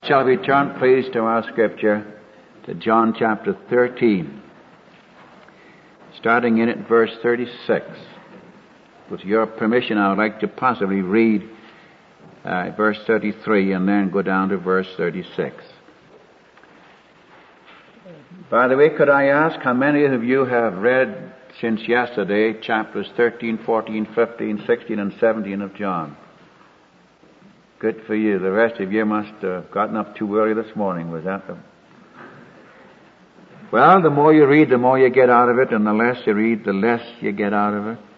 Shall we turn, please, to our scripture, to John chapter 13, starting in at verse 36. With your permission, I would like to possibly read verse 33 and then go down to verse 36. By the way, could I ask how many of you have read since yesterday chapters 13, 14, 15, 16, and 17 of John? Good for you. The rest of you must have gotten up too early this morning. Was that the... Well, the more you read, the more you get out of it, and the less you read, the less you get out of it.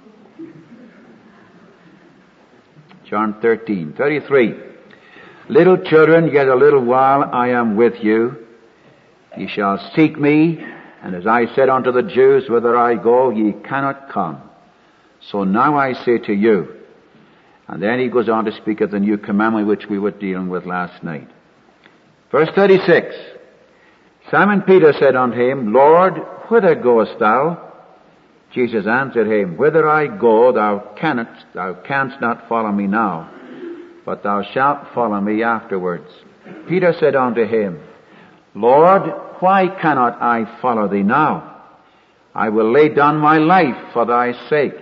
John 13, 33. Little children, yet a little while I am with you. Ye shall seek me, and as I said unto the Jews, whither I go, ye cannot come. So now I say to you. And then he goes on to speak of the new commandment which we were dealing with last night. Verse 36. Simon Peter said unto him, Lord, whither goest thou? Jesus answered him, Whither I go, thou canst not follow me now, but thou shalt follow me afterwards. Peter said unto him, Lord, why cannot I follow thee now? I will lay down my life for thy sake.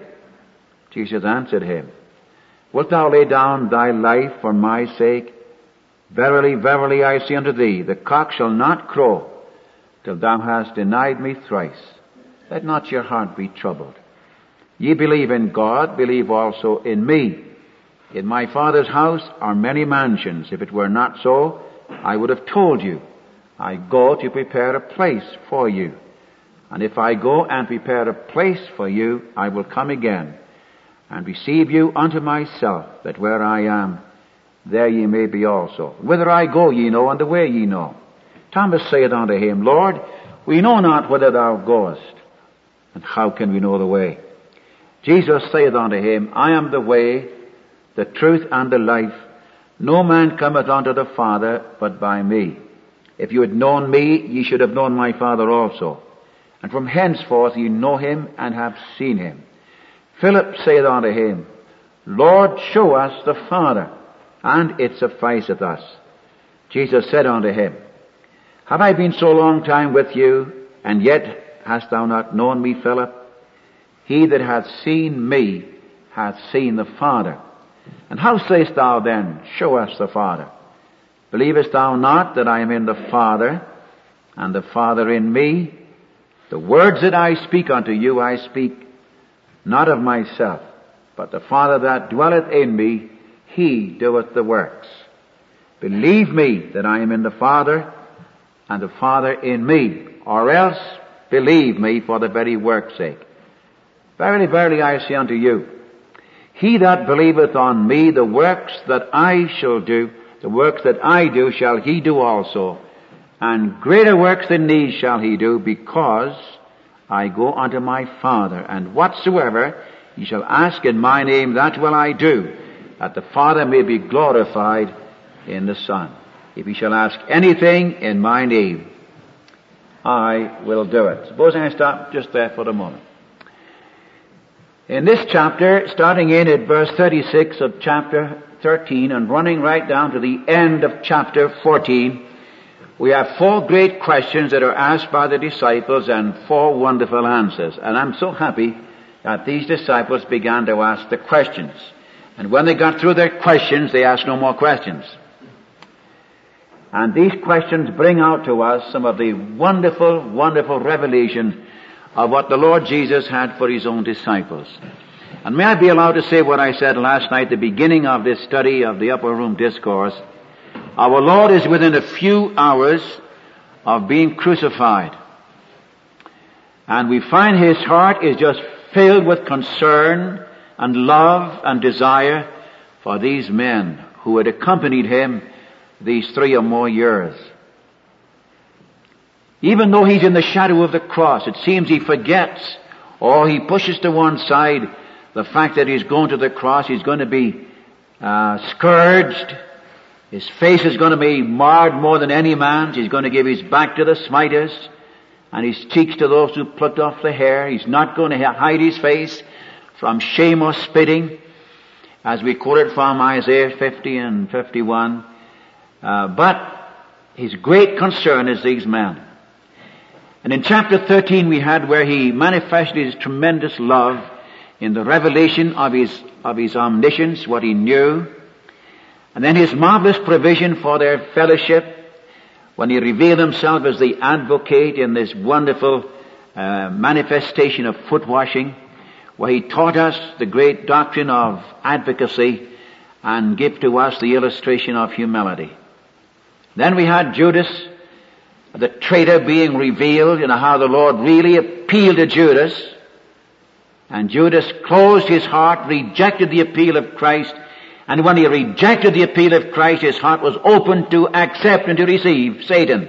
Jesus answered him, Wilt thou lay down thy life for my sake? Verily, verily, I say unto thee, the cock shall not crow till thou hast denied me thrice. Let not your heart be troubled. Ye believe in God, believe also in me. In my Father's house are many mansions. If it were not so, I would have told you. I go to prepare a place for you. And if I go and prepare a place for you, I will come again and receive you unto myself, that where I am, there ye may be also. Whither I go ye know, and the way ye know. Thomas saith unto him, Lord, we know not whither thou goest, and how can we know the way? Jesus saith unto him, I am the way, the truth, and the life. No man cometh unto the Father but by me. If you had known me, ye should have known my Father also. And from henceforth ye know him and have seen him. Philip saith unto him, Lord, show us the Father, and it sufficeth us. Jesus said unto him, Have I been so long time with you, and yet hast thou not known me, Philip? He that hath seen me hath seen the Father. And how sayest thou then, Show us the Father? Believest thou not that I am in the Father, and the Father in me? The words that I speak unto you, I speak not of myself, but the Father that dwelleth in me, he doeth the works. Believe me that I am in the Father, and the Father in me, or else believe me for the very work's sake. Verily, verily, I say unto you, he that believeth on me, the works that I shall do, the works that I do shall he do also, and greater works than these shall he do, because I go unto my Father, and whatsoever ye shall ask in my name, that will I do, that the Father may be glorified in the Son. If ye shall ask anything in my name, I will do it. Suppose I stop just there for a moment. In this chapter, starting in at verse 36 of chapter 13 and running right down to the end of chapter 14, we have four great questions that are asked by the disciples and four wonderful answers. And I'm so happy that these disciples began to ask the questions. And when they got through their questions, they asked no more questions. And these questions bring out to us some of the wonderful, wonderful revelation of what the Lord Jesus had for his own disciples. And may I be allowed to say what I said last night, the beginning of this study of the Upper Room Discourse. Our Lord is within a few hours of being crucified. And we find his heart is just filled with concern and love and desire for these men who had accompanied him these 3 or more years. Even though he's in the shadow of the cross, it seems he forgets, or he pushes to one side the fact that he's going to the cross. He's going to be scourged. His face is going to be marred more than any man's. He's going to give his back to the smiters and his cheeks to those who plucked off the hair. He's not going to hide his face from shame or spitting. As we quoted from Isaiah 50 and 51, But his great concern is these men. And in chapter 13 we had where he manifested his tremendous love in the revelation of his omniscience, what he knew, and then his marvelous provision for their fellowship when he revealed himself as the advocate in this wonderful manifestation of foot washing, where he taught us the great doctrine of advocacy and gave to us the illustration of humility. Then we had Judas, the traitor, being revealed, how the Lord really appealed to Judas. And Judas closed his heart, rejected the appeal of Christ, and when he rejected the appeal of Christ, his heart was open to accept and to receive Satan.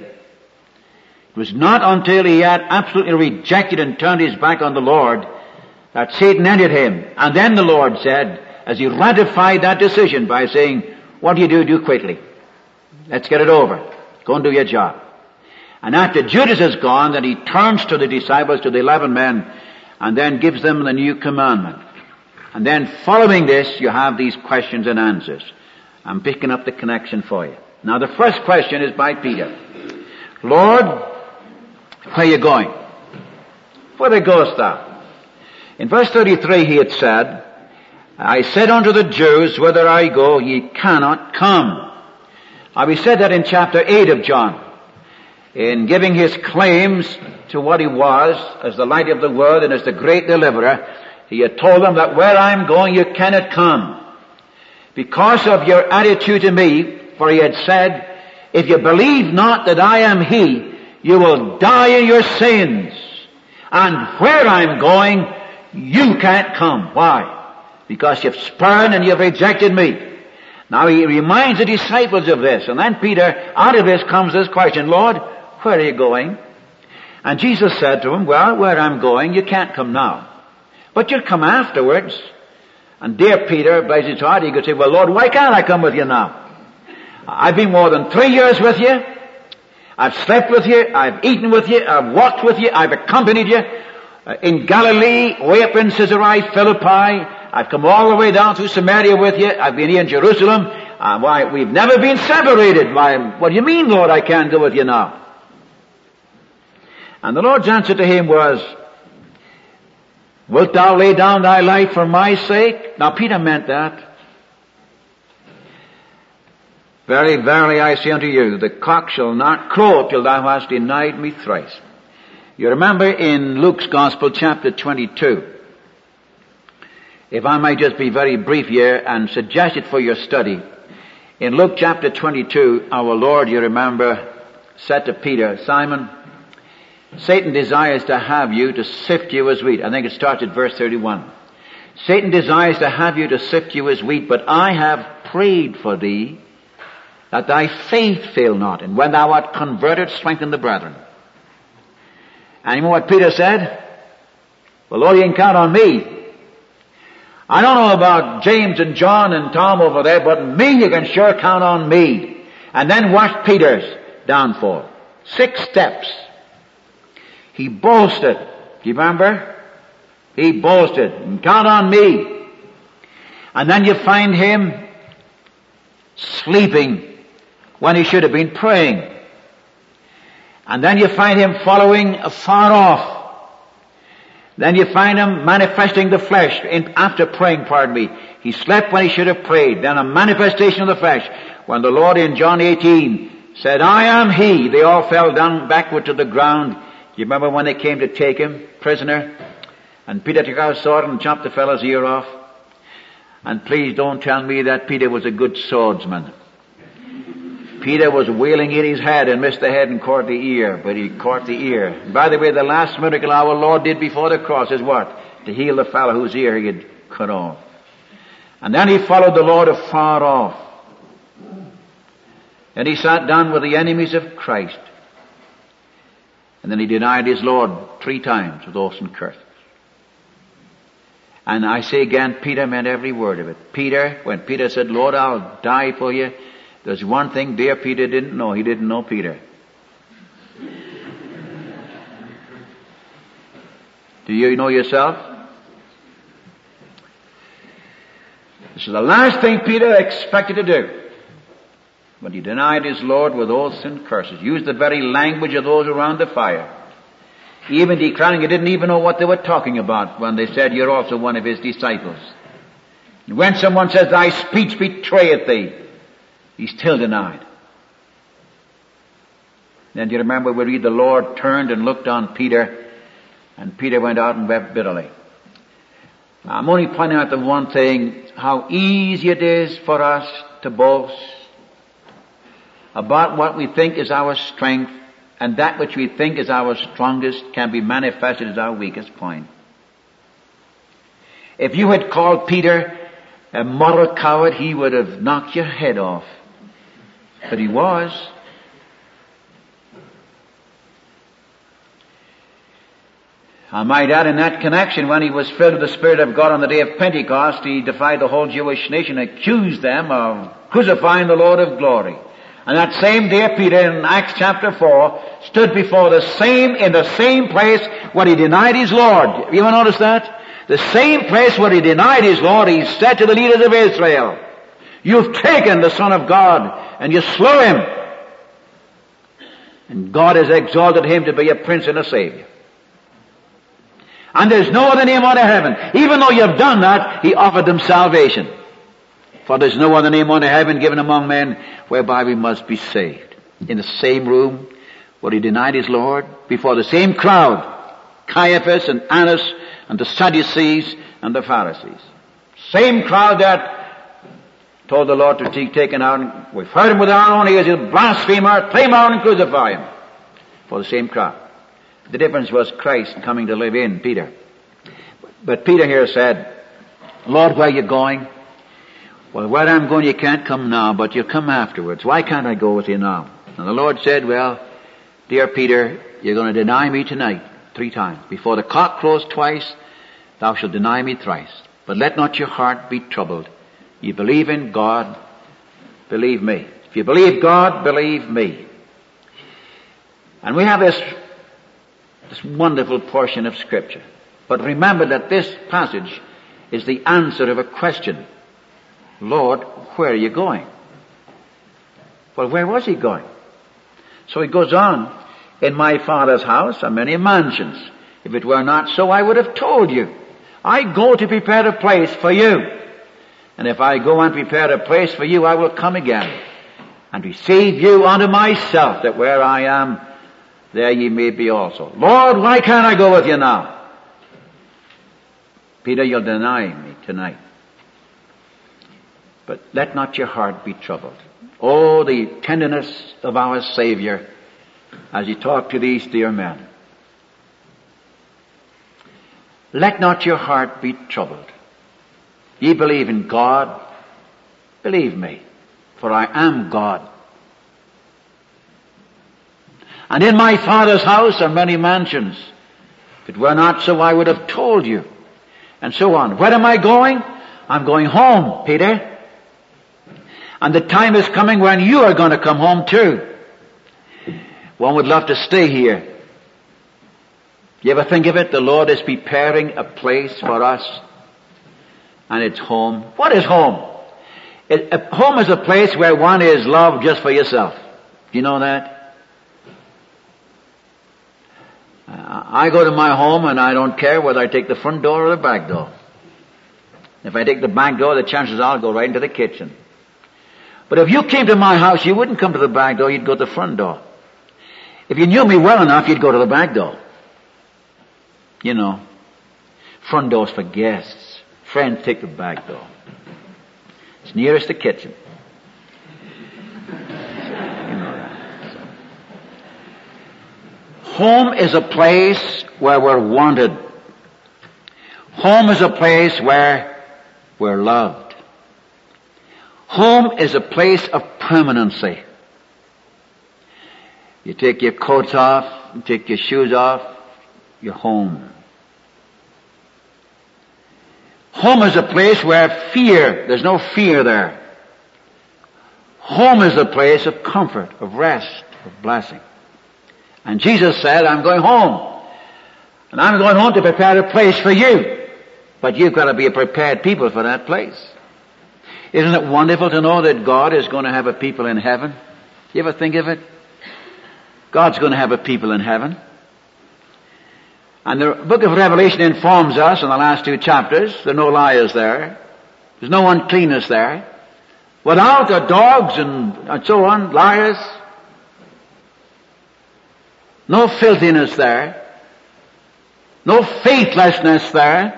It was not until he had absolutely rejected and turned his back on the Lord that Satan entered him. And then the Lord said, as he ratified that decision by saying, what do quickly. Let's get it over. Go and do your job. And after Judas is gone, then he turns to the disciples, to the 11 men, and then gives them the new commandment. And then following this, you have these questions and answers. I'm picking up the connection for you. Now the first question is by Peter. Lord, where are you going? Whither goest thou? In verse 33 he had said, I said unto the Jews, whither I go, ye cannot come. Now we said that in chapter 8 of John, in giving his claims to what he was as the light of the world and as the great deliverer. He had told them that where I'm going you cannot come because of your attitude to me, for he had said, if you believe not that I am he, you will die in your sins. And where I'm going, you can't come. Why? Because you've spurned and you've rejected me. Now he reminds the disciples of this, and then Peter, out of this comes this question, Lord, where are you going? And Jesus said to him, well, where I'm going, you can't come now. But you'll come afterwards. And dear Peter, bless his heart, he could say, well, Lord, why can't I come with you now? I've been more than 3 years with you. I've slept with you. I've eaten with you. I've walked with you. I've accompanied you. In Galilee, way up in Caesarea Philippi. I've come all the way down through Samaria with you. I've been here in Jerusalem. Why, we've never been separated. Why, what do you mean, Lord, I can't go with you now? And the Lord's answer to him was, wilt thou lay down thy life for my sake? Now Peter meant that. Verily, verily, I say unto you, the cock shall not crow till thou hast denied me thrice. You remember in Luke's Gospel, chapter 22, if I might just be very brief here and suggest it for your study. In Luke chapter 22, our Lord, you remember, said to Peter, Simon, Satan desires to have you to sift you as wheat. I think it starts at verse 31. Satan desires to have you to sift you as wheat, but I have prayed for thee that thy faith fail not. And when thou art converted, strengthen the brethren. And you know what Peter said? Well, Lord, you can count on me. I don't know about James and John and Tom over there, but me, you can sure count on me. And then watch Peter's downfall. 6 steps. He boasted. Do you remember? He boasted. And count on me. And then you find him sleeping when he should have been praying. And then you find him following afar off. Then you find him manifesting the flesh after praying, He slept when he should have prayed. Then a manifestation of the flesh. When the Lord in John 18 said, I am he, they all fell down backward to the ground. Do you remember when they came to take him prisoner? And Peter took out a sword and chopped the fellow's ear off. And please don't tell me that Peter was a good swordsman. Peter was wheeling in his head and missed the head and caught the ear, but he caught the ear. And by the way, the last miracle our Lord did before the cross is what? To heal the fellow whose ear he had cut off. And then he followed the Lord afar off. And he sat down with the enemies of Christ. And then he denied his Lord 3 times with oaths and curses. And I say again, Peter meant every word of it. Peter, when Peter said, Lord, I'll die for you, there's one thing dear Peter didn't know. He didn't know Peter. Do you know yourself? This is the last thing Peter expected to do. when he denied his Lord with oaths and curses, used the very language of those around the fire, even declaring he didn't even know what they were talking about when they said, you're also one of his disciples. And when someone says, thy speech betrayeth thee, he still denied. Then do you remember we read the Lord turned and looked on Peter, and Peter went out and wept bitterly. Now, I'm only pointing out the one thing, how easy it is for us to boast about what we think is our strength, and that which we think is our strongest can be manifested as our weakest point. If you had called Peter a moral coward, he would have knocked your head off. But he was. I might add in that connection, when he was filled with the Spirit of God on the day of Pentecost, he defied the whole Jewish nation, accused them of crucifying the Lord of glory. And that same day, Peter, in Acts chapter 4, stood before in the same place where he denied his Lord. You ever notice that? The same place where he denied his Lord, he said to the leaders of Israel, you've taken the Son of God, and you slew him. And God has exalted him to be a Prince and a Savior. And there's no other name under heaven. Even though you've done that, he offered them salvation. For there's no other name under heaven given among men whereby we must be saved. In the same room where he denied his Lord, before the same crowd, Caiaphas and Annas and the Sadducees and the Pharisees. Same crowd that told the Lord to be taken out. And we've heard him with our own ears, he's a blasphemer, take him out and crucify him. For the same crowd. The difference was Christ coming to live in Peter. But Peter here said, Lord, where are you going? Well, where I'm going you can't come now, but you'll come afterwards. Why can't I go with you now? And the Lord said, well, dear Peter, you're going to deny me tonight 3 times. Before the cock crows twice, thou shalt deny me thrice. But let not your heart be troubled. You believe in God, believe me. If you believe God, believe me. And we have this wonderful portion of Scripture. But remember that this passage is the answer of a question. Lord, where are you going? Well, where was he going? So he goes on, in my Father's house are many mansions. If it were not so, I would have told you. I go to prepare a place for you. And if I go and prepare a place for you, I will come again and receive you unto myself, that where I am, there ye may be also. Lord, why can't I go with you now? Peter, you'll deny me tonight. But let not your heart be troubled. Oh, the tenderness of our Savior as he talked to these dear men. Let not your heart be troubled. Ye believe in God, believe me, for I am God. And in my Father's house are many mansions. If it were not so, I would have told you. And so on. Where am I going? I'm going home, Peter. And the time is coming when you are going to come home too. One would love to stay here. You ever think of it? The Lord is preparing a place for us. And it's home. What is home? Home is a place where one is loved just for yourself. Do you know that? I go to my home and I don't care whether I take the front door or the back door. If I take the back door, the chances are I'll go right into the kitchen. But if you came to my house, you wouldn't come to the back door, you'd go to the front door. If you knew me well enough, you'd go to the back door. You know, front door's for guests. Friends take the back door. It's nearest the kitchen. Home is a place where we're wanted. Home is a place where we're loved. Home is a place of permanency. You take your coats off, you take your shoes off, you're home. Home is a place where there's no fear there. Home is a place of comfort, of rest, of blessing. And Jesus said, I'm going home. And I'm going home to prepare a place for you. But you've got to be a prepared people for that place. Isn't it wonderful to know that God is going to have a people in heaven? You ever think of it? God's going to have a people in heaven. And the book of Revelation informs us in the last 2 chapters, there are no liars there. There's no uncleanness there. Without the dogs and so on, liars. No filthiness there. No faithlessness there.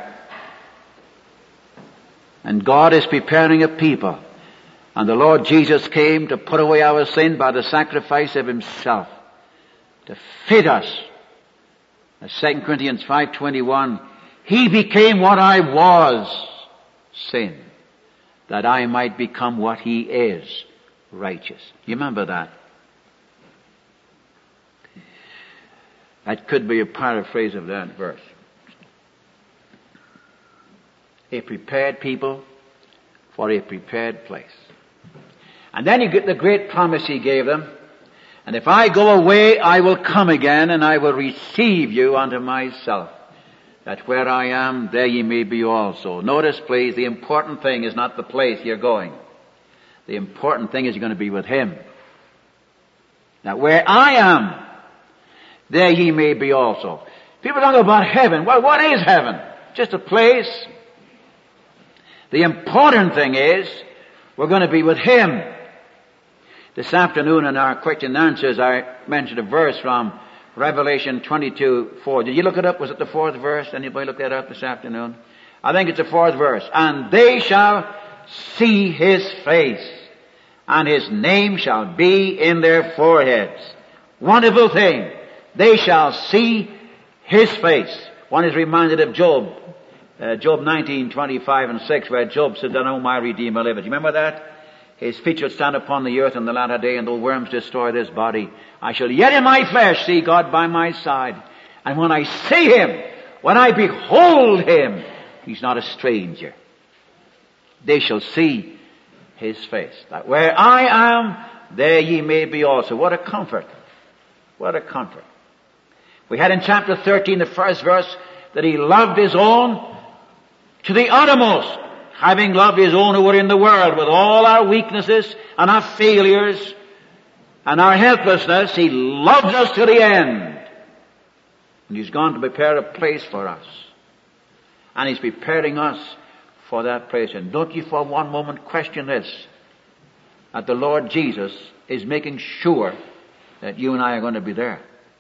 And God is preparing a people. And the Lord Jesus came to put away our sin by the sacrifice of Himself. To fit us. As 2 Corinthians 5:21, He became what I was, sin, that I might become what He is, righteous. You remember that? That could be a paraphrase of that verse. A prepared people for a prepared place. And then you get the great promise He gave them. And if I go away, I will come again, and I will receive you unto myself, that where I am, there ye may be also. Notice, please, the important thing is not the place you're going. The important thing is you're going to be with Him. That where I am, there ye may be also. People talk about heaven. Well, what is heaven? Just a place. The important thing is we're going to be with Him. This afternoon in our question and answers, I mentioned a verse from Revelation 22:4. Did you look it up? Was it the 4th verse? Anybody look that up this afternoon? I think it's the 4th verse. And they shall see His face, and His name shall be in their foreheads. Wonderful thing. They shall see His face. One is reminded of Job. Job 19:25 and 6, where Job said, "I know my Redeemer liveth." You remember that? His feet shall stand upon the earth in the latter day, and though worms destroy this body, I shall yet in my flesh see God by my side. And when I see Him, when I behold Him, He's not a stranger. They shall see His face. That where I am, there ye may be also. What a comfort. What a comfort. We had in chapter 13, the first verse, that He loved His own to the uttermost. Having loved His own who were in the world, with all our weaknesses and our failures and our helplessness, He loves us to the end. And He's gone to prepare a place for us. And He's preparing us for that place. And don't you for one moment question this, that the Lord Jesus is making sure that you and I are going to be there.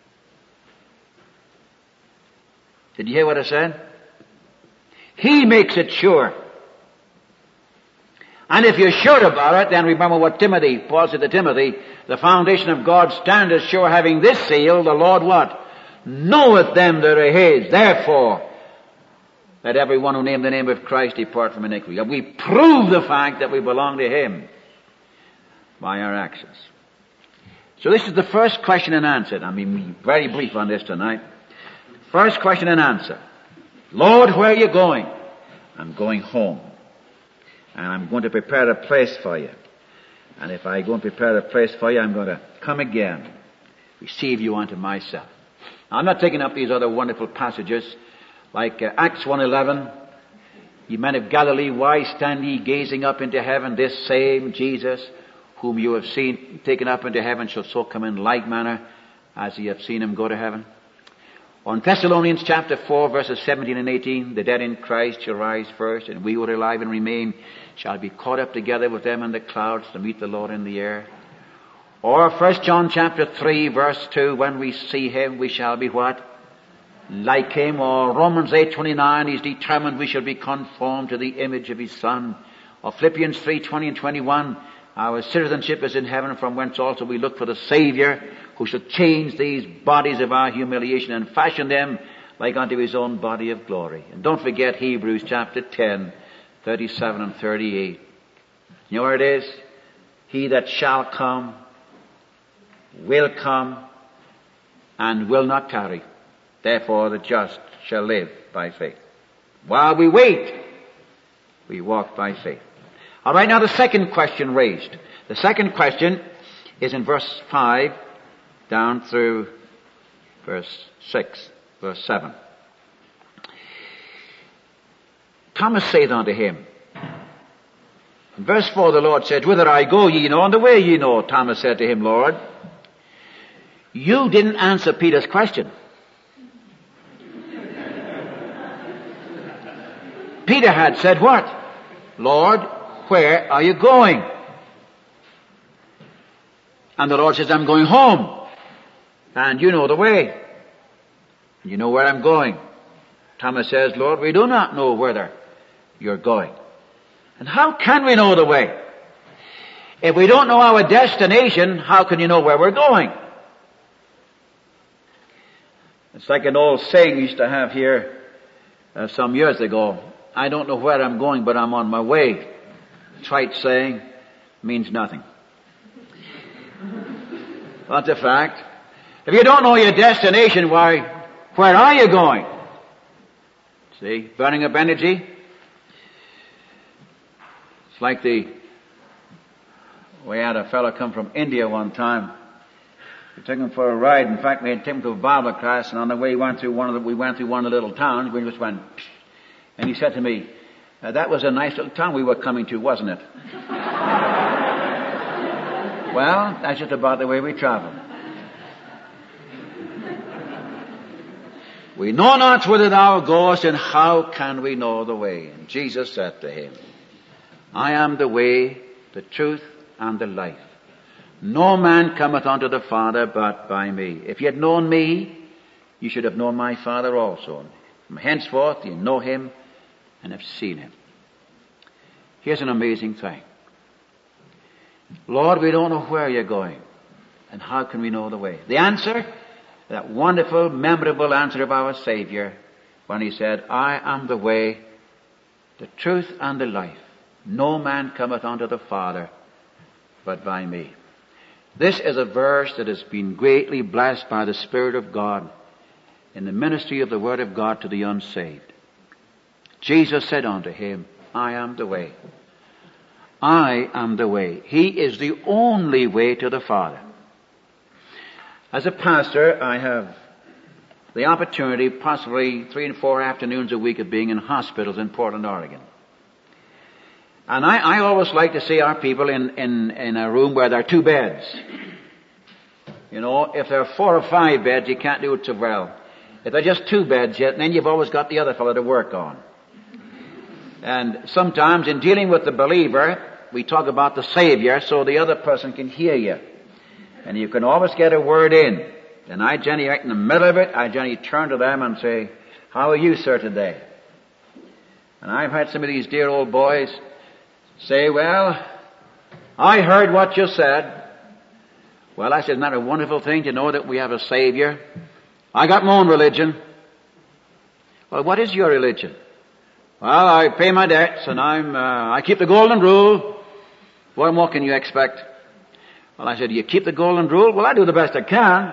Did you hear what I said? He makes it sure. And if you're sure about it, then remember what Paul said to Timothy, the foundation of God's standard is sure, having this seal, the Lord what? Knoweth them that are His. Therefore, let everyone who name the name of Christ depart from iniquity. We prove the fact that we belong to Him by our actions. So this is the first question and answer. I mean, very brief on this tonight. First question and answer. Lord, where are you going? I'm going home. And I'm going to prepare a place for you. And if I go and prepare a place for you, I'm going to come again, receive you unto myself. Now, I'm not taking up these other wonderful passages, like Acts 1:11. Ye men of Galilee, why stand ye gazing up into heaven? This same Jesus, whom you have seen taken up into heaven, shall so come in like manner as ye have seen Him go to heaven. On Thessalonians chapter 4, verses 17 and 18, the dead in Christ shall rise first, and we who are alive and remain shall be caught up together with them in the clouds to meet the Lord in the air. Or 1 John chapter 3, verse 2, when we see Him, we shall be what? Like Him. Or Romans 8:29, He's determined we shall be conformed to the image of His Son. Or Philippians 3:20 and 21, our citizenship is in heaven, from whence also we look for the Savior, who shall change these bodies of our humiliation and fashion them like unto His own body of glory. And don't forget Hebrews chapter 10, 37 and 38. You know where it is? He that shall come, will come, and will not tarry. Therefore the just shall live by faith. While we wait, we walk by faith. All right, now the second question raised. The second question is in verse 5 down through verse 6, verse 7. Thomas saith unto Him, In verse 4 the Lord said, whither I go ye know, and the way ye know. Thomas said to him, Lord, you didn't answer Peter's question. Peter had said what? Lord, where are you going? And the Lord says, I'm going home. And you know the way. And you know where I'm going. Thomas says, Lord, we do not know whither you're going. And how can we know the way? If we don't know our destination, how can you know where we're going? It's like an old saying we used to have here some years ago. I don't know where I'm going, but I'm on my way. Trite saying, means nothing. That's a fact. If you don't know your destination, where are you going? See, burning up energy. It's like we had a fellow come from India one time. We took him for a ride. In fact, we had taken him to a Bible class, and on the way we went through one of the little towns. We just went, and he said to me, that was a nice little town we were coming to, wasn't it? Well, that's just about the way we travel. We know not whither thou goest, and how can we know the way? And Jesus said to him, I am the way, the truth, and the life. No man cometh unto the Father but by me. If you had known me, you should have known my Father also. From henceforth you know him and have seen him. Here's an amazing thing. Lord, we don't know where you're going. And how can we know the way? The answer, that wonderful, memorable answer of our Savior when he said, I am the way, the truth, and the life. No man cometh unto the Father but by me. This is a verse that has been greatly blessed by the Spirit of God in the ministry of the Word of God to the unsaved. Jesus said unto him, I am the way. I am the way. He is the only way to the Father. As a pastor, I have the opportunity, possibly 3 and 4 afternoons a week, of being in hospitals in Portland, Oregon. And I always like to see our people in a room where there are 2 beds. You know, if there are 4 or 5 beds, you can't do it so well. If there are just 2 beds yet, then you've always got the other fellow to work on. And sometimes in dealing with the believer, we talk about the Savior so the other person can hear you. And you can always get a word in. And I generally, right in the middle of it, I generally turn to them and say, how are you, sir, today? And I've had some of these dear old boys say, well, I heard what you said. Well, I said, isn't that a wonderful thing to know that we have a Savior? I got my own religion. Well, what is your religion? Well, I pay my debts and I keep the golden rule. What more can you expect? Well, I said, do you keep the golden rule? Well, I do the best I can.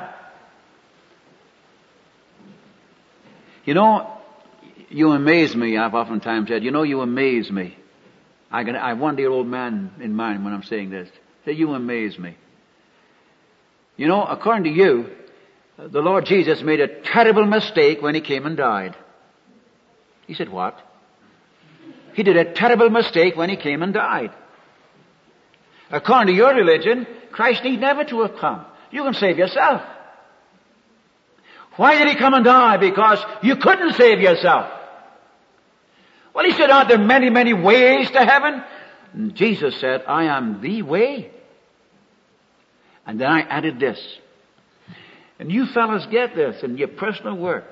You know, you amaze me. I've oftentimes said, you amaze me. I have one dear old man in mind when I'm saying this. Say, you amaze me. You know, according to you, the Lord Jesus made a terrible mistake when he came and died. He said, what? He did a terrible mistake when he came and died. According to your religion, Christ need never to have come. You can save yourself. Why did he come and die? Because you couldn't save yourself. Well, he said, aren't there many, many ways to heaven? And Jesus said, I am the way. And then I added this. And you fellas get this in your personal work.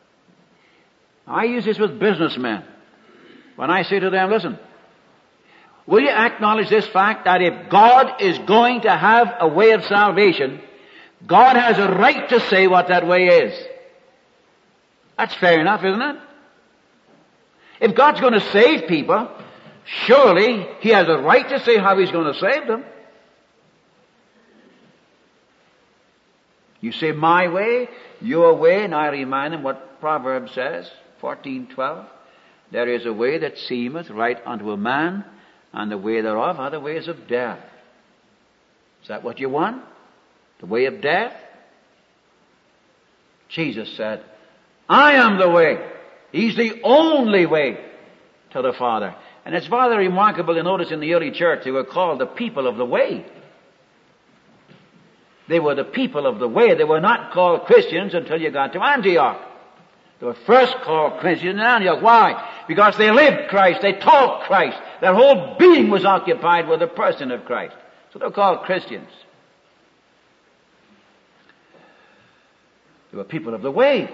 I use this with businessmen. When I say to them, listen, will you acknowledge this fact that if God is going to have a way of salvation, God has a right to say what that way is. That's fair enough, isn't it? If God's going to save people, surely he has a right to say how he's going to save them. You say my way, your way, and I remind them what Proverbs says, 14:12. There is a way that seemeth right unto a man, and the way thereof are the ways of death. Is that what you want? The way of death? Jesus said, I am the way. He's the only way to the Father. And it's rather remarkable to notice in the early church they were called the people of the way. They were the people of the way. They were not called Christians until you got to Antioch. They were first called Christians in Antioch. Why? Because they lived Christ. They taught Christ. Their whole being was occupied with the person of Christ. So they're called Christians. They were people of the way.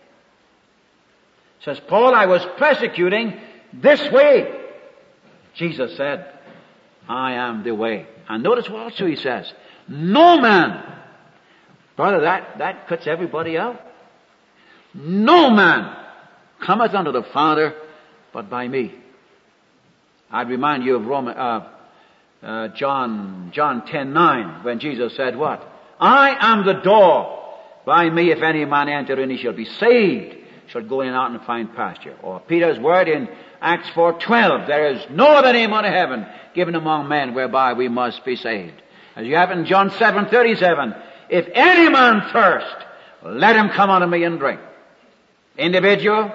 Says Paul, I was persecuting this way. Jesus said, I am the way. And notice what also he says. No man. Brother, that cuts everybody out. No man cometh unto the Father but by me. I'd remind you of John 10:9 when Jesus said what? I am the door. By me if any man enter in he shall be saved, shall go in and out and find pasture. Or Peter's word in Acts 4:12, there is no other name under heaven given among men whereby we must be saved. As you have in John 7:37, if any man thirst, let him come unto me and drink. Individual,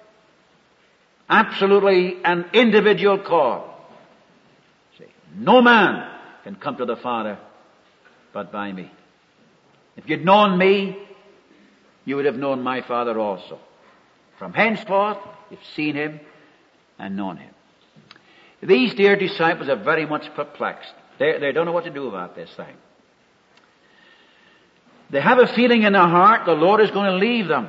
absolutely an individual call. See, no man can come to the Father but by me. If you'd known me, you would have known my Father also. From henceforth, you've seen him and known him. These dear disciples are very much perplexed. They don't know what to do about this thing. They have a feeling in their heart the Lord is going to leave them.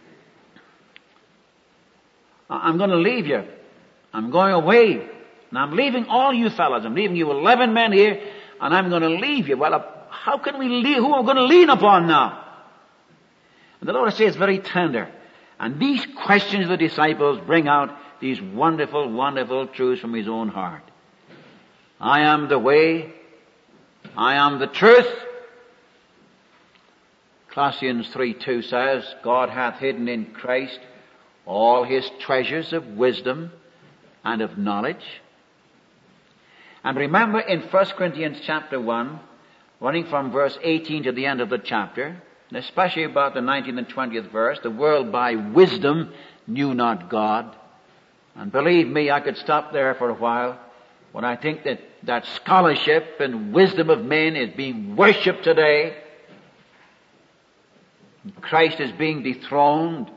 I'm going to leave you. I'm going away. And I'm leaving all you fellas. I'm leaving you 11 men here, and I'm going to leave you. Well, how can we leave? Who are we going to lean upon now? And the Lord says it's very tender. And these questions of the disciples bring out these wonderful, wonderful truths from his own heart. I am the way. I am the truth. Colossians 3:2 says, God hath hidden in Christ all his treasures of wisdom and of knowledge. And remember in 1 Corinthians chapter 1, running from verse 18 to the end of the chapter, and especially about the 19th and 20th verse, the world by wisdom knew not God. And believe me, I could stop there for a while when I think that scholarship and wisdom of men is being worshipped today. Christ is being dethroned.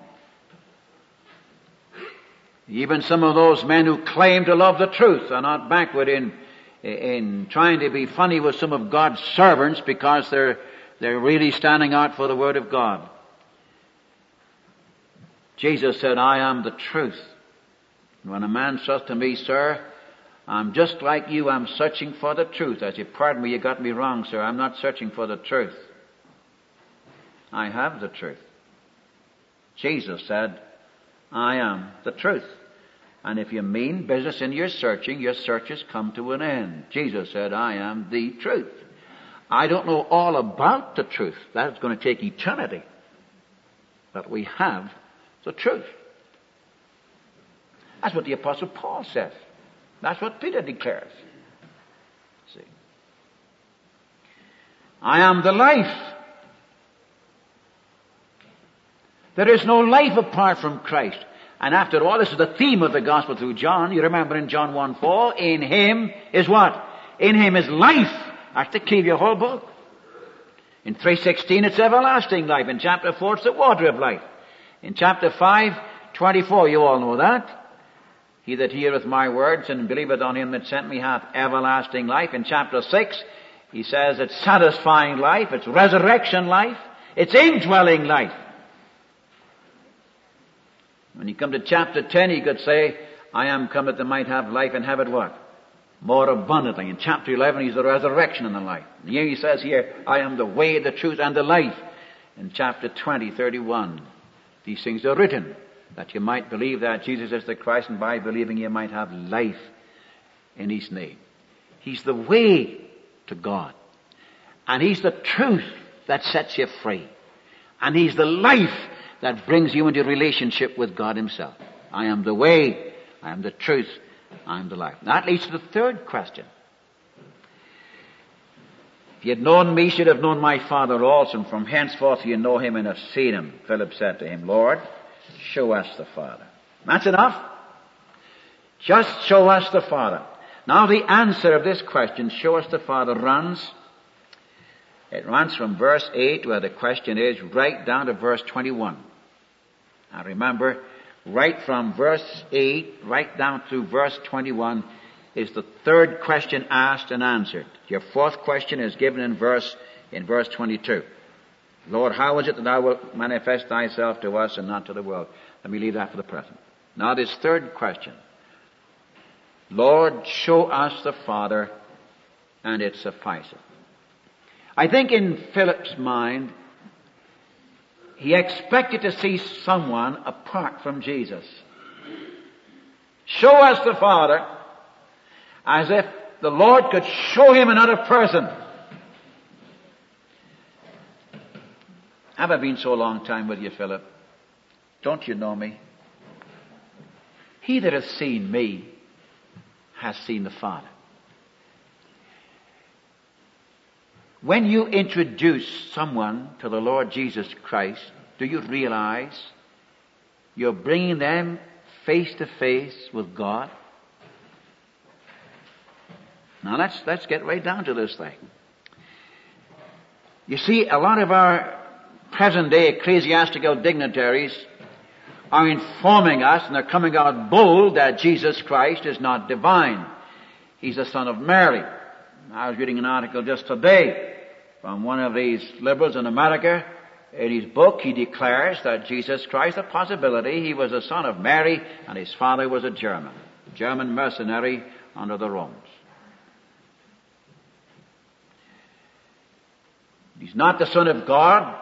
Even some of those men who claim to love the truth are not backward in trying to be funny with some of God's servants because they're really standing out for the Word of God. Jesus said, I am the truth. When a man says to me, sir, I'm just like you, I'm searching for the truth. I say, pardon me, you got me wrong, sir. I'm not searching for the truth. I have the truth. Jesus said, I am the truth. And if you mean business in your search has come to an end. Jesus said, I am the truth. I don't know all about the truth. That's going to take eternity. But we have the truth. That's what the Apostle Paul says. That's what Peter declares. See. I am the life. There is no life apart from Christ. And after all, this is the theme of the gospel through John. You remember in John 1:4, in him is what? In him is life. That's the key of your whole book. In 3:16, it's everlasting life. In chapter 4, it's the water of life. In chapter 5:24, you all know that. He that heareth my words and believeth on him that sent me hath everlasting life. In chapter 6, he says it's satisfying life, it's resurrection life, it's indwelling life. When you come to chapter 10, he could say, I am come that they might have life and have it what? More abundantly. In chapter 11, he's the resurrection and the life. And here he says here, I am the way, the truth, and the life. In chapter 20:31, these things are written, that you might believe that Jesus is the Christ, and by believing you might have life in his name. He's the way to God. And he's the truth that sets you free. And he's the life that brings you into relationship with God himself. I am the way, I am the truth, I am the life. That leads to the third question. If you had known me, you should have known my Father also, and from henceforth you know him and have seen him. Philip said to him, Lord, show us the Father. That's enough. Just show us the Father. Now the answer of this question, show us the Father, it runs from verse 8, where the question is, right down to verse 21. Now remember, right from verse 8, right down through verse 21, is the third question asked and answered. Your fourth question is given in verse 22. Lord, how is it that thou wilt manifest thyself to us and not to the world? Let me leave that for the present. Now this third question. Lord, show us the Father, and it sufficeth. I think in Philip's mind, he expected to see someone apart from Jesus. Show us the Father, as if the Lord could show him another person. Have I been so long time with you, Philip? Don't you know me? He that has seen me has seen the Father. When you introduce someone to the Lord Jesus Christ, do you realize you're bringing them face to face with God? Now let's get right down to this thing. You see, a lot of our present day ecclesiastical dignitaries are informing us, and they're coming out bold, that Jesus Christ is not divine. He's the Son of Mary. I was reading an article just today from one of these liberals in America. In his book, he declares that Jesus Christ, a possibility, he was the son of Mary, and his father was a German mercenary under the Romans. He's not the Son of God.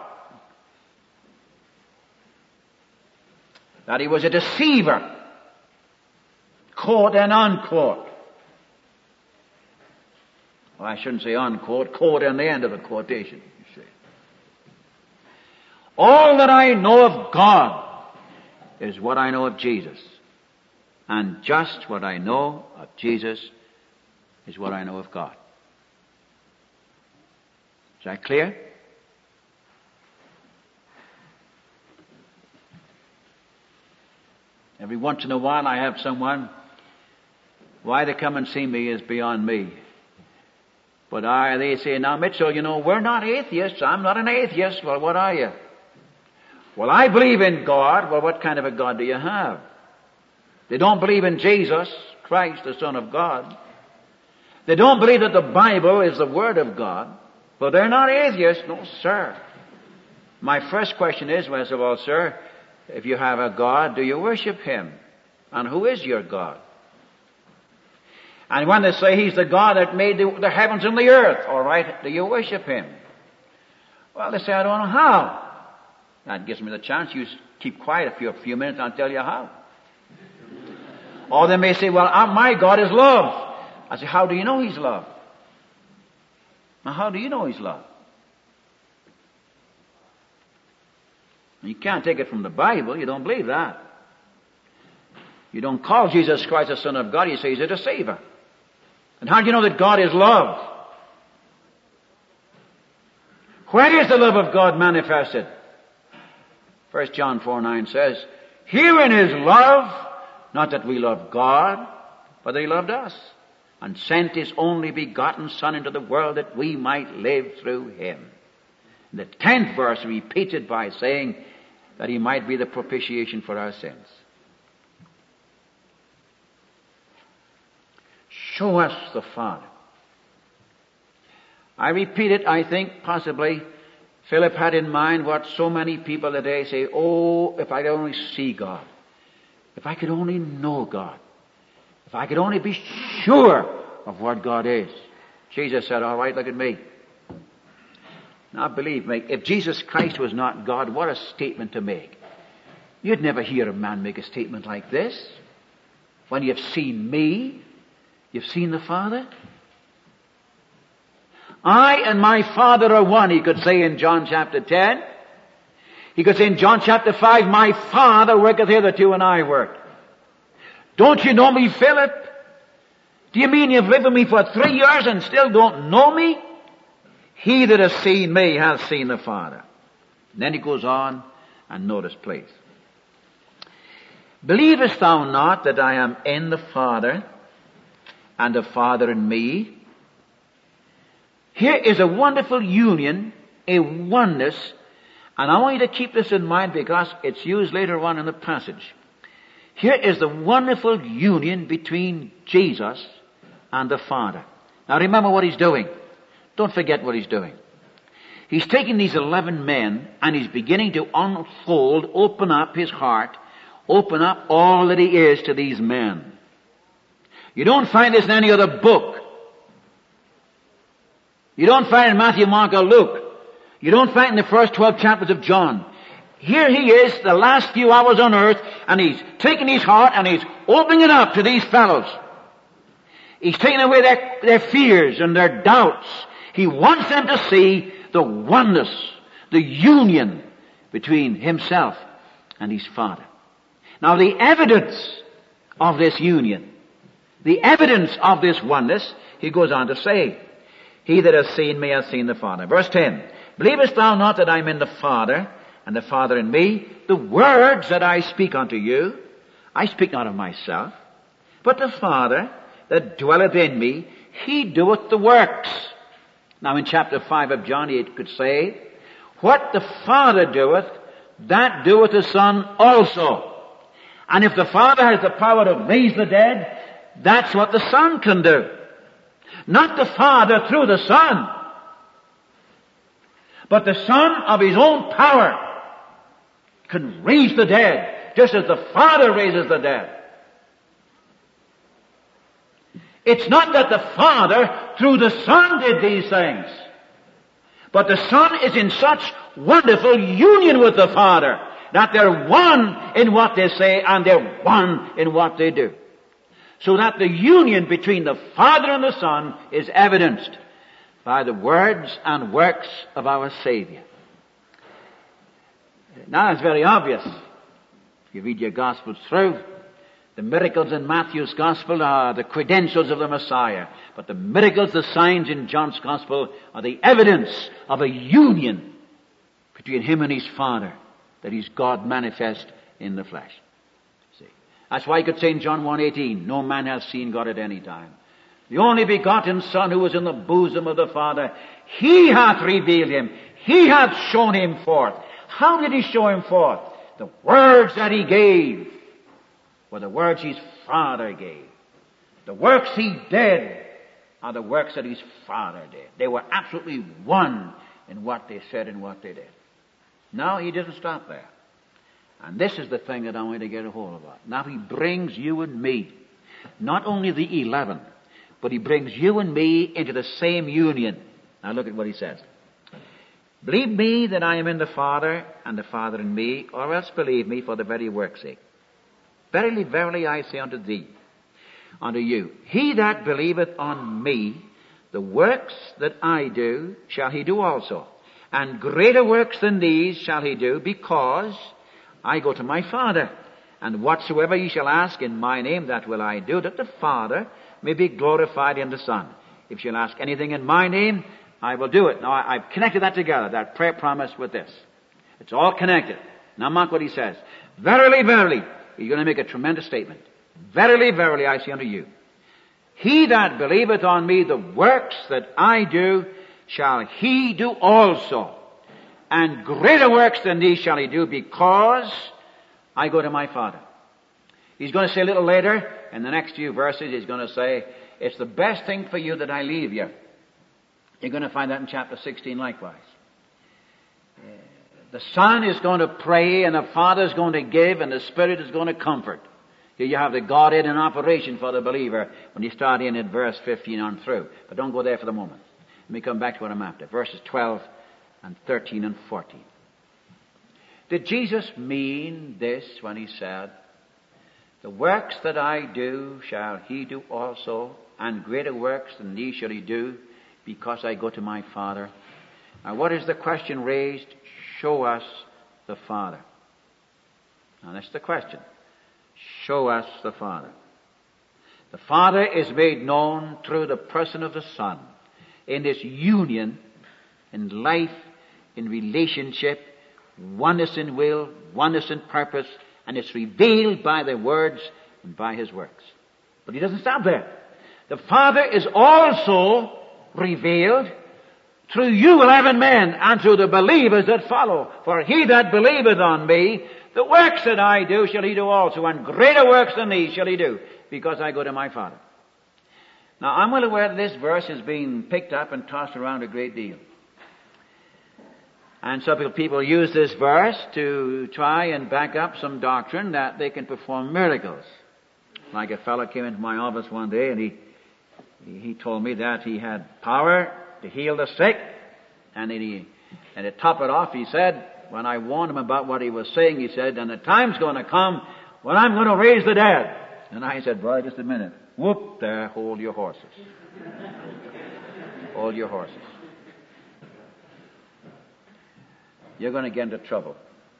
That he was a deceiver. Quote and unquote. Well, I shouldn't say unquote. Quote in the end of the quotation, you see. All that I know of God is what I know of Jesus. And just what I know of Jesus is what I know of God. Is that clear? Every once in a while I have someone, why they come and see me is beyond me. But they say, now Mitchell, you know, we're not atheists. I'm not an atheist. Well, what are you? Well, I believe in God. Well, what kind of a God do you have? They don't believe in Jesus Christ, the Son of God. They don't believe that the Bible is the Word of God. But they're not atheists. No, sir. My first question is, well, of all, sir, if you have a God, do you worship Him? And who is your God? And when they say He's the God that made the heavens and the earth, all right, do you worship Him? Well, they say, I don't know how. That gives me the chance. You keep quiet a few minutes and I'll tell you how. Or they may say, well, my God is love. I say, how do you know He's love? Now, how do you know He's love? You can't take it from the Bible. You don't believe that. You don't call Jesus Christ the Son of God. You say He's a deceiver. And how do you know that God is love? Where is the love of God manifested? 1 John 4:9 says, herein is love, not that we love God, but that He loved us, and sent His only begotten Son into the world that we might live through Him. And the 10th verse repeats it by saying that He might be the propitiation for our sins. Show us the Father. I repeat it, I think possibly Philip had in mind what so many people today say, oh, if I could only see God. If I could only know God. If I could only be sure of what God is. Jesus said, all right, look at me. Now believe me, if Jesus Christ was not God, what a statement to make. You'd never hear a man make a statement like this. When you've seen me, you've seen the Father. I and my Father are one, he could say in John chapter 10. He could say in John chapter 5, my Father worketh hitherto and I work. Don't you know me, Philip? Do you mean you've lived with me for 3 years and still don't know me? He that has seen me has seen the Father. And then he goes on, and notice please. Believest thou not that I am in the Father, and the Father in me? Here is a wonderful union, a oneness, and I want you to keep this in mind because it's used later on in the passage. Here is the wonderful union between Jesus and the Father. Now remember what he's doing. Don't forget what he's doing. He's taking these 11 men and he's beginning to unfold, open up his heart, open up all that he is to these men. You don't find this in any other book. You don't find it in Matthew, Mark, or Luke. You don't find it in the first 12 chapters of John. Here he is, the last few hours on earth, and he's taking his heart and he's opening it up to these fellows. He's taking away their fears and their doubts. He wants them to see the oneness, the union between himself and his Father. Now the evidence of this union, the evidence of this oneness, he goes on to say, he that has seen me has seen the Father. Verse 10, believest thou not that I am in the Father, and the Father in me? The words that I speak unto you, I speak not of myself, but the Father that dwelleth in me, he doeth the works. Now in chapter 5 of John, he could say, what the Father doeth, that doeth the Son also. And if the Father has the power to raise the dead, that's what the Son can do. Not the Father through the Son, but the Son of his own power can raise the dead, just as the Father raises the dead. It's not that the Father through the Son did these things, but the Son is in such wonderful union with the Father that they're one in what they say and they're one in what they do. So that the union between the Father and the Son is evidenced by the words and works of our Savior. Now it's very obvious. If you read your Gospels through, the miracles in Matthew's Gospel are the credentials of the Messiah. But the miracles, the signs in John's Gospel are the evidence of a union between him and his Father, that he's God manifest in the flesh. See, that's why he could say in John 1:18, no man has seen God at any time. The only begotten Son who was in the bosom of the Father, he hath revealed him. He hath shown him forth. How did he show him forth? The words that he gave were the words his Father gave. The works he did are the works that his Father did. They were absolutely one in what they said and what they did. Now he doesn't stop there. And this is the thing that I want to get a hold of. Now he brings you and me, not only the 11, but he brings you and me into the same union. Now look at what he says. Believe me that I am in the Father, and the Father in me, or else believe me for the very work's sake. Verily, verily, I say unto thee, unto you, he that believeth on me, the works that I do, shall he do also. And greater works than these shall he do, because I go to my Father. And whatsoever ye shall ask in my name, that will I do, that the Father may be glorified in the Son. If you shall ask anything in my name, I will do it. Now, I've connected that together, that prayer promise with this. It's all connected. Now mark what he says. Verily, verily, he's going to make a tremendous statement. Verily, verily, I say unto you, he that believeth on me, the works that I do, shall he do also. And greater works than these shall he do, because I go to my Father. He's going to say a little later, in the next few verses, he's going to say, it's the best thing for you that I leave you. You're going to find that in chapter 16 likewise. The Son is going to pray, and the Father is going to give, and the Spirit is going to comfort. Here you have the Godhead in operation for the believer when you start in at verse 15 on through. But don't go there for the moment. Let me come back to what I'm after. Verses 12 and 13 and 14. Did Jesus mean this when he said, the works that I do shall he do also, and greater works than these shall he do, because I go to my Father? Now what is the question raised? Show us the Father. Now that's the question. Show us the Father. The Father is made known through the person of the Son, in this union, in life, in relationship, oneness in will, oneness in purpose, And it's revealed by the words and by His works. But He doesn't stop there. The Father is also revealed through you 11 men and through the believers that follow. For he that believeth on me, the works that I do shall he do also, and greater works than these shall he do, because I go to my Father. Now, I'm well aware that this verse is being picked up and tossed around a great deal. And some people use this verse to try and back up some doctrine that they can perform miracles. Like a fellow came into my office one day and he told me that he had power to heal the sick. And to top it off, he said, when I warned him about what he was saying, he said, and the time's going to come when I'm going to raise the dead. And I said, boy, just a minute. Whoop, there, hold your horses. Hold your horses. You're going to get into trouble.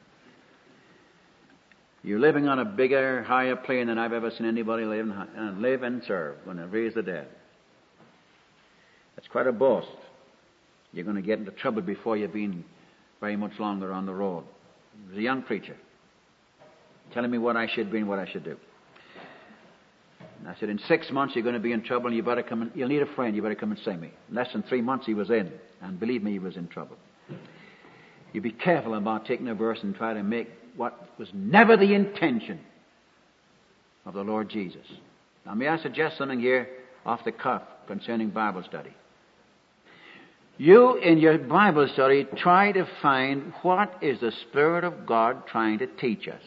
You're living on a bigger, higher plane than I've ever seen anybody live and serve when they raise the dead. That's quite a boast. You're going to get into trouble before you've been very much longer on the road. There was a young preacher telling me what I should be and what I should do. And I said, in 6 months you're going to be in trouble and you better come and, you'll need a friend, you better come and see me. In less than 3 months he was in. And believe me, he was in trouble. You be careful about taking a verse and try to make what was never the intention of the Lord Jesus. Now may I suggest something here off the cuff concerning Bible study. You, in your Bible study, try to find what is the Spirit of God trying to teach us.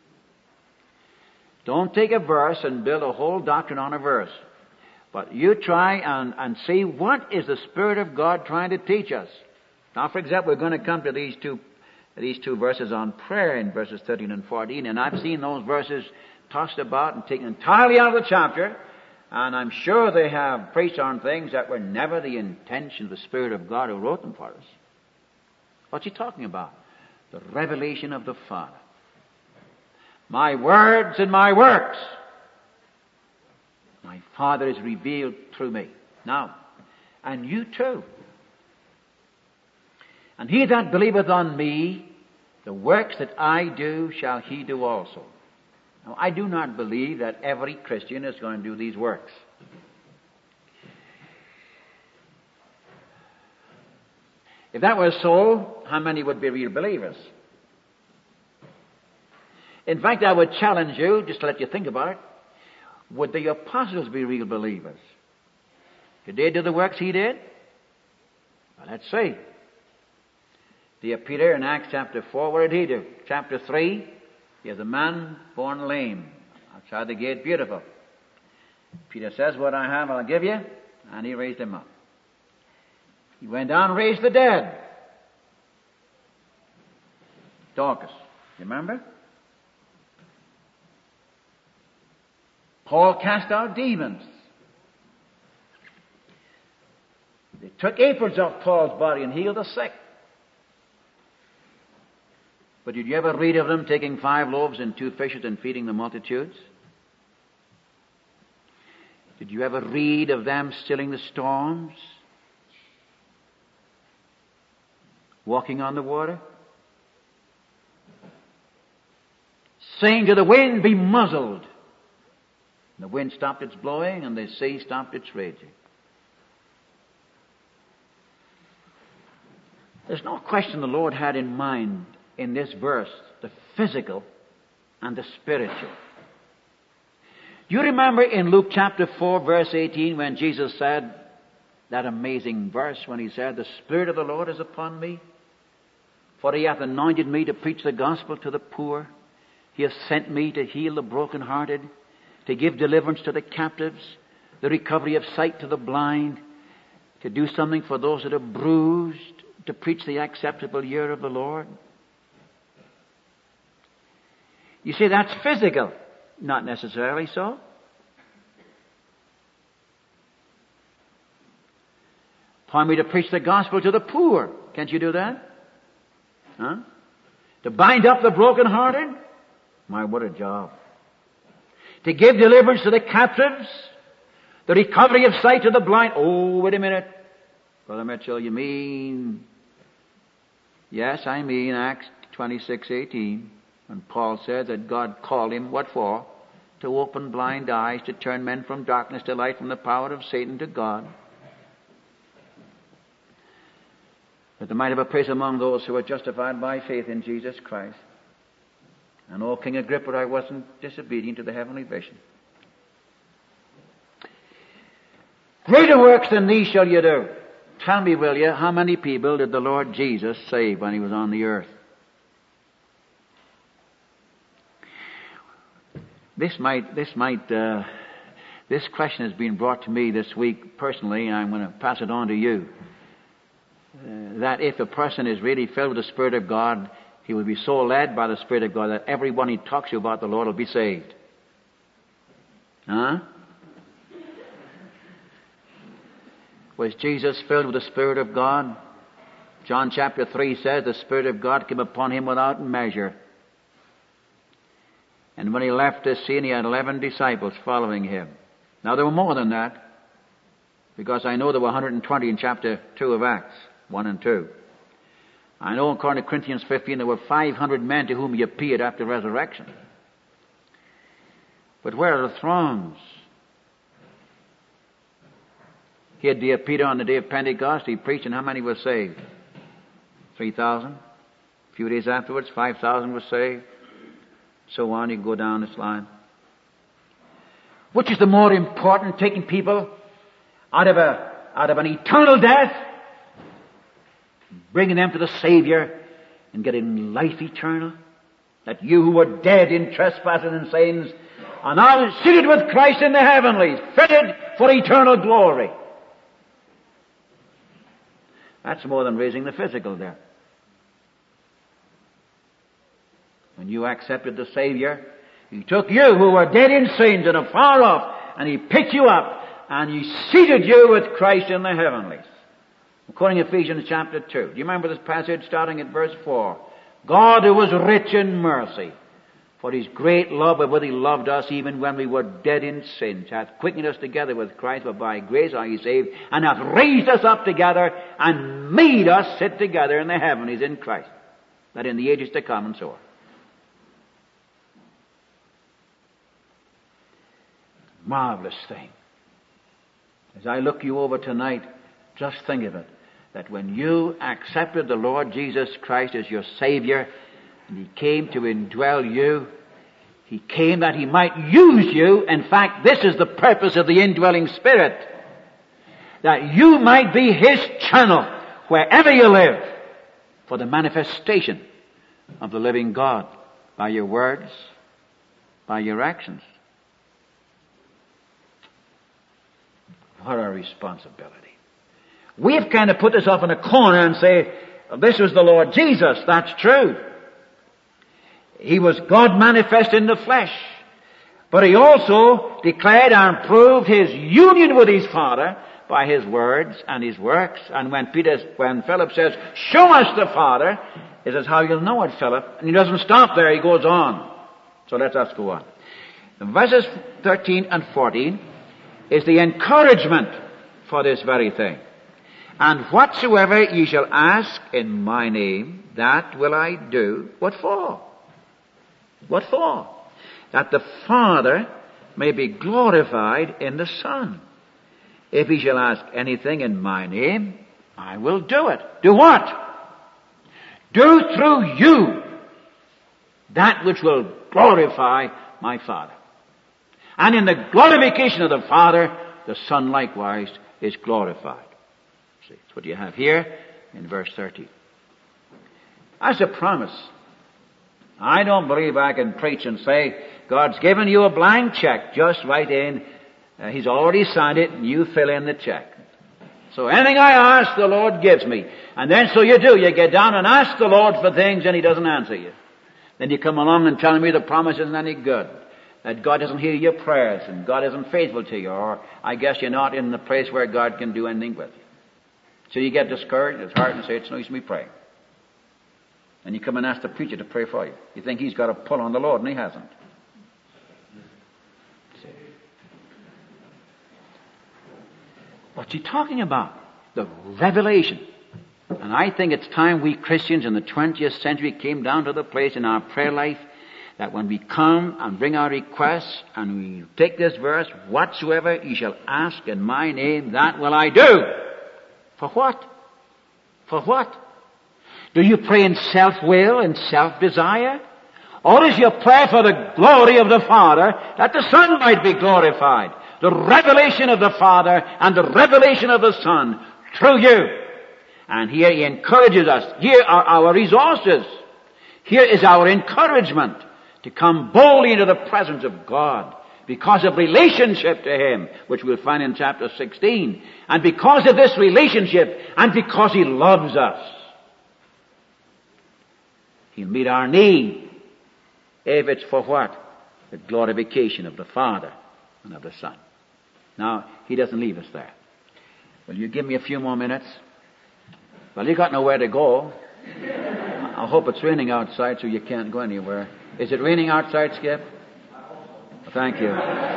Don't take a verse and build a whole doctrine on a verse. But you try and see what is the Spirit of God trying to teach us. Now, for example, we're going to come to these two verses on prayer in verses 13 and 14, and I've seen those verses tossed about and taken entirely out of the chapter, and I'm sure they have preached on things that were never the intention of the Spirit of God who wrote them for us. What's he talking about? The revelation of the Father. My words and my works, my Father is revealed through me. Now, and you too. And he that believeth on me, the works that I do shall he do also. Now, I do not believe that every Christian is going to do these works. If that was so, how many would be real believers? In fact, I would challenge you, just to let you think about it, would the apostles be real believers? Did they do the works he did? Well, let's see. Dear Peter, in Acts chapter 4, what did he do? Chapter 3, he has a man born lame outside the gate, beautiful. Peter says, what I have I'll give you, and he raised him up. He went down and raised the dead. Dorcas, you remember? Paul cast out demons. They took aprons off Paul's body and healed the sick. But did you ever read of them taking 5 loaves and 2 fishes and feeding the multitudes? Did you ever read of them stilling the storms? Walking on the water? Saying to the wind, be muzzled. The wind stopped its blowing and the sea stopped its raging. There's no question the Lord had in mind in this verse the physical and the spiritual. Do you remember in Luke chapter 4 verse 18 when Jesus said that amazing verse when he said, the Spirit of the Lord is upon me, for he hath anointed me to preach the gospel to the poor. He hath sent me to heal the brokenhearted, to give deliverance to the captives, the recovery of sight to the blind, to do something for those that are bruised, to preach the acceptable year of the Lord. You see, that's physical. Not necessarily so. Upon me to preach the gospel to the poor. Can't you do that? Huh? To bind up the brokenhearted? My, what a job. To give deliverance to the captives, the recovery of sight to the blind. Oh, wait a minute. Brother Mitchell, you mean... Yes, I mean Acts 26:18. And Paul said that God called him, what for? To open blind eyes, to turn men from darkness to light, from the power of Satan to God. That they might have a place among those who are justified by faith in Jesus Christ. And, oh, King Agrippa, I wasn't disobedient to the heavenly vision. Greater works than these shall you do. Tell me, will you, how many people did the Lord Jesus save when he was on the earth? This question has been brought to me this week personally, and I'm going to pass it on to you. That if a person is really filled with the Spirit of God, he will be so led by the Spirit of God that everyone he talks to about the Lord will be saved. Huh? Was Jesus filled with the Spirit of God? John chapter 3 says the Spirit of God came upon him without measure. And when he left this scene, he had 11 disciples following him. Now there were more than that, because I know there were 120 in chapter 2 of Acts, 1 and 2. I know according to Corinthians 15 there were 500 men to whom he appeared after resurrection. But where are the throngs? He had appeared on the day of Pentecost. He preached, and how many were saved? 3,000. A few days afterwards, 5,000 were saved. So on, you go down this line. Which is the more important, taking people out of an eternal death, bringing them to the Savior, and getting life eternal? That you who were dead in trespasses and sins are now seated with Christ in the heavenlies, fitted for eternal glory. That's more than raising the physical death. When you accepted the Savior, He took you who were dead in sins and afar off, and He picked you up, and He seated you with Christ in the heavenlies. According to Ephesians chapter 2. Do you remember this passage starting at verse 4? God, who was rich in mercy, for His great love wherewith He loved us even when we were dead in sins, hath quickened us together with Christ, for by grace are ye saved, and hath raised us up together, and made us sit together in the heavenlies in Christ, that in the ages to come, and so on. Marvelous thing. As I look you over tonight, just think of it, that when you accepted the Lord Jesus Christ as your Savior, and He came to indwell you, He came that He might use you. In fact, this is the purpose of the indwelling Spirit, that you might be His channel wherever you live for the manifestation of the living God by your words, by your actions. What a responsibility. We've kind of put this off in a corner and say, this was the Lord Jesus. That's true. He was God manifest in the flesh. But He also declared and proved His union with His Father by His words and His works. And when Philip says, show us the Father, he says, how you'll know it, Philip? And he doesn't stop there, he goes on. So let us go on. In verses 13 and 14 is the encouragement for this very thing. And whatsoever ye shall ask in my name, that will I do. What for? What for? That the Father may be glorified in the Son. If ye shall ask anything in my name, I will do it. Do what? Do through you that which will glorify my Father. And in the glorification of the Father, the Son likewise is glorified. See, that's what you have here in verse 13. That's a promise. I don't believe I can preach and say, God's given you a blank check. Just write in, He's already signed it, and you fill in the check. So anything I ask, the Lord gives me. And then so you do. You get down and ask the Lord for things, and He doesn't answer you. Then you come along and tell me the promise isn't any good. That God doesn't hear your prayers, and God isn't faithful to you, or I guess you're not in the place where God can do anything with you. So you get discouraged, it's hard, and say, it's no use me praying. And you come and ask the preacher to pray for you. You think he's got a pull on the Lord, and he hasn't. See? What's he talking about? The revelation. And I think it's time we Christians in the 20th century came down to the place in our prayer life that when we come and bring our requests and we take this verse, whatsoever ye shall ask in my name, that will I do. For what? For what? Do you pray in self-will and self-desire? Or is your prayer for the glory of the Father, that the Son might be glorified? The revelation of the Father and the revelation of the Son through you. And here he encourages us. Here are our resources. Here is our encouragement to come boldly into the presence of God because of relationship to Him, which we'll find in chapter 16. And because of this relationship, and because He loves us, He'll meet our need, if it's for what? The glorification of the Father and of the Son. Now, He doesn't leave us there. Will you give me a few more minutes? Well, you got nowhere to go. I hope it's raining outside so you can't go anywhere. Is it raining outside, Skip? Thank you.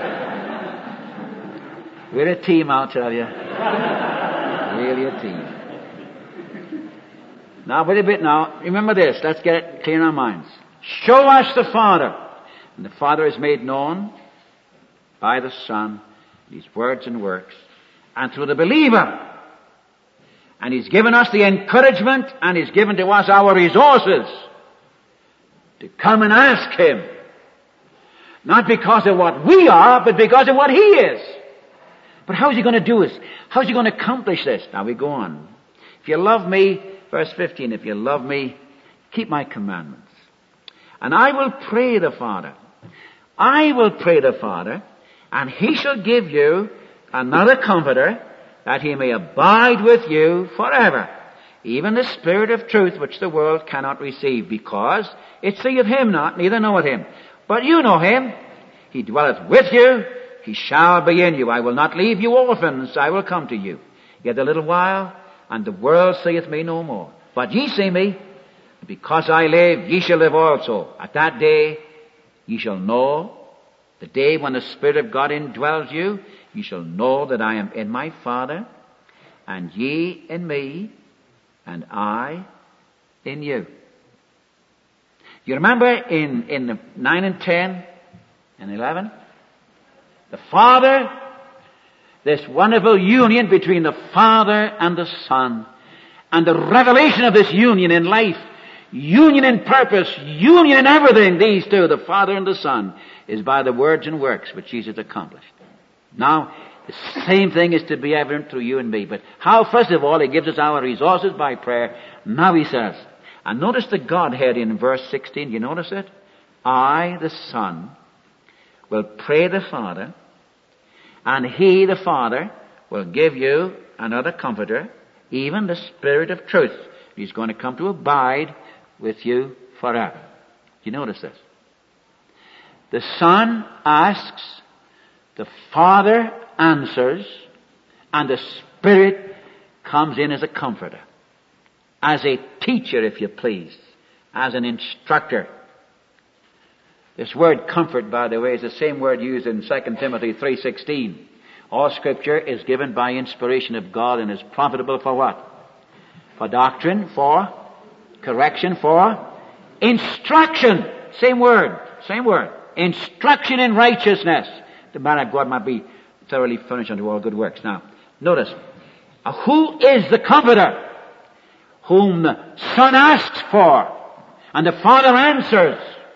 We're a team, I'll tell you. Really a team. Now, wait a bit now. Remember this. Let's get it clear in our minds. Show us the Father. And the Father is made known by the Son, His words and works, and through the believer. And He's given us the encouragement, and He's given to us our resources to come and ask Him. Not because of what we are, but because of what He is. But how is He going to do this? How is He going to accomplish this? Now we go on. If you love me, verse 15, if you love me, keep my commandments. And I will pray the Father. I will pray the Father, and He shall give you another Comforter, that He may abide with you forever. Even the Spirit of truth, which the world cannot receive, because it seeth Him not, neither knoweth Him. But you know Him. He dwelleth with you. He shall be in you. I will not leave you orphans. I will come to you. Yet a little while, and the world seeth me no more. But ye see me. Because I live, ye shall live also. At that day, ye shall know, the day when the Spirit of God indwells you, ye shall know that I am in my Father, and ye in me, and I in you. You remember in 9 and 10 and 11? The Father, this wonderful union between the Father and the Son, and the revelation of this union in life, union in purpose, union in everything, these two, the Father and the Son, is by the words and works which Jesus accomplished. Now, the same thing is to be evident through you and me. But how, first of all, He gives us our resources by prayer. Now He says, and notice the Godhead in verse 16. You notice it? I, the Son, will pray the Father, and He, the Father, will give you another Comforter, even the Spirit of truth. He's going to come to abide with you forever. You notice this? The Son asks, the Father answers, and the Spirit comes in as a comforter, as a teacher, if you please, as an instructor. This word comfort, by the way, is the same word used in 2 Timothy 3:16. All Scripture is given by inspiration of God and is profitable for what? For doctrine, for correction, for instruction. Same word. Instruction in righteousness. The man of God might be thoroughly furnished unto all good works. Now, notice, who is the Comforter? Whom the Son asks for, and the Father answers.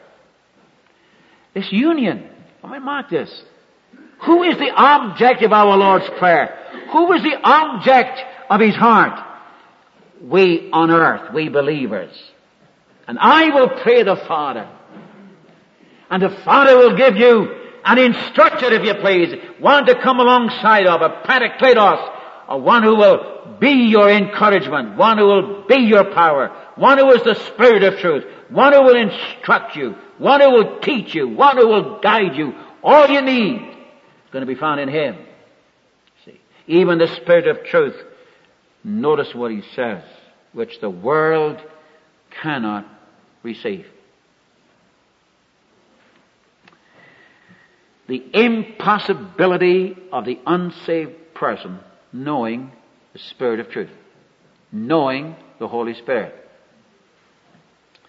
This union. Let me mark this. Who is the object of our Lord's prayer? Who is the object of His heart? We on earth, we believers. And I will pray the Father. And the Father will give you an instructor, if you please, one to come alongside of, a parakletos, or one who will be your encouragement, one who will be your power, one who is the Spirit of truth, one who will instruct you, one who will teach you, one who will guide you. All you need is going to be found in Him. See, even the Spirit of truth, notice what He says, which the world cannot receive. The impossibility of the unsaved person knowing the Spirit of truth, knowing the Holy Spirit.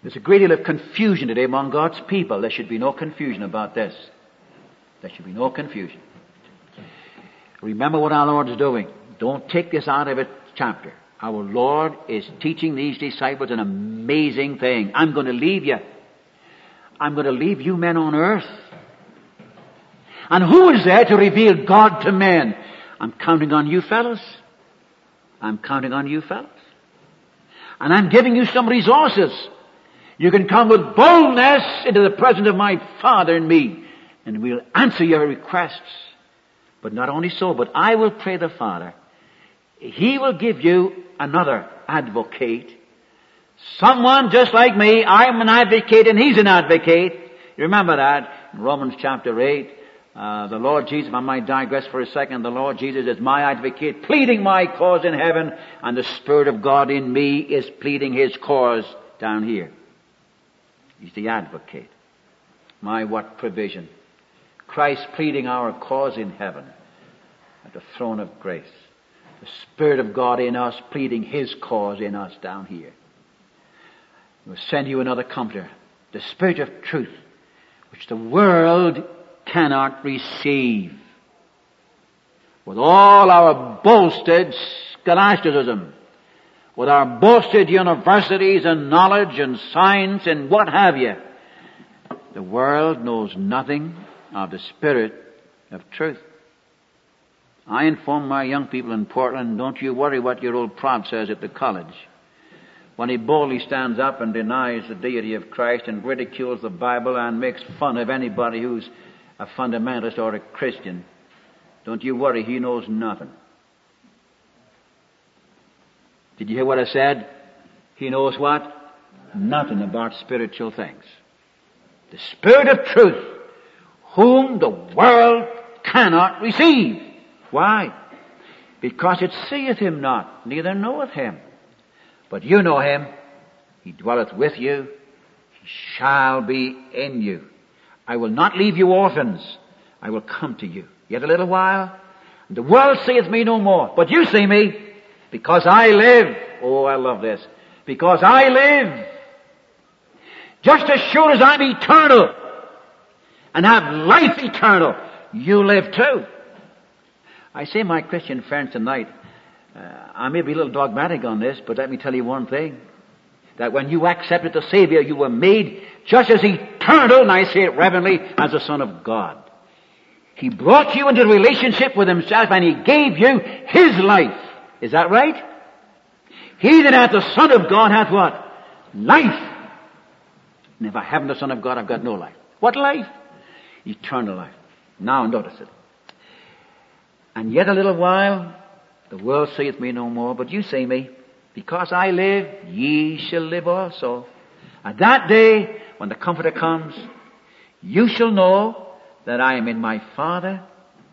There's a great deal of confusion today among God's people. There should be no confusion about this. There should be no confusion. Remember what our Lord is doing. Don't take this out of its chapter. Our Lord is teaching these disciples an amazing thing. I'm going to leave you. I'm going to leave you men on earth. And who is there to reveal God to men? I'm counting on you fellows. I'm counting on you fellows. And I'm giving you some resources. You can come with boldness into the presence of my Father and me, and we'll answer your requests. But not only so, but I will pray the Father. He will give you another advocate. Someone just like me. I'm an advocate and he's an advocate. You remember that in Romans chapter 8. The Lord Jesus, I might digress for a second, the Lord Jesus is my advocate, pleading my cause in heaven, and the Spirit of God in me is pleading His cause down here. He's the advocate. My, what provision. Christ pleading our cause in heaven at the throne of grace. The Spirit of God in us pleading His cause in us down here. We'll send you another comforter, the Spirit of truth, which the world cannot receive. With all our boasted scholasticism, with our boasted universities and knowledge and science and what have you, the world knows nothing of the Spirit of truth. I inform my young people in Portland, don't you worry what your old prof says at the college. When he boldly stands up and denies the deity of Christ and ridicules the Bible and makes fun of anybody who's a fundamentalist or a Christian, don't you worry, he knows nothing. Did you hear what I said? He knows what? Nothing about spiritual things. The Spirit of truth, whom the world cannot receive. Why? Because it seeth Him not, neither knoweth Him. But you know Him. He dwelleth with you. He shall be in you. I will not leave you orphans. I will come to you. Yet a little while, and the world seeth me no more. But you see me, because I live. Oh, I love this. Because I live. Just as sure as I'm eternal and have life eternal, you live too. I say, my Christian friends tonight, I may be a little dogmatic on this, but let me tell you one thing. That when you accepted the Savior, you were made just as eternal, and I say it reverently, as the Son of God. He brought you into a relationship with Himself, and He gave you His life. Is that right? He that hath the Son of God hath what? Life. And if I haven't the Son of God, I've got no life. What life? Eternal life. Now notice it. And yet a little while, the world seeth me no more, but you see me. Because I live, ye shall live also. At that day, when the Comforter comes, you shall know that I am in my Father,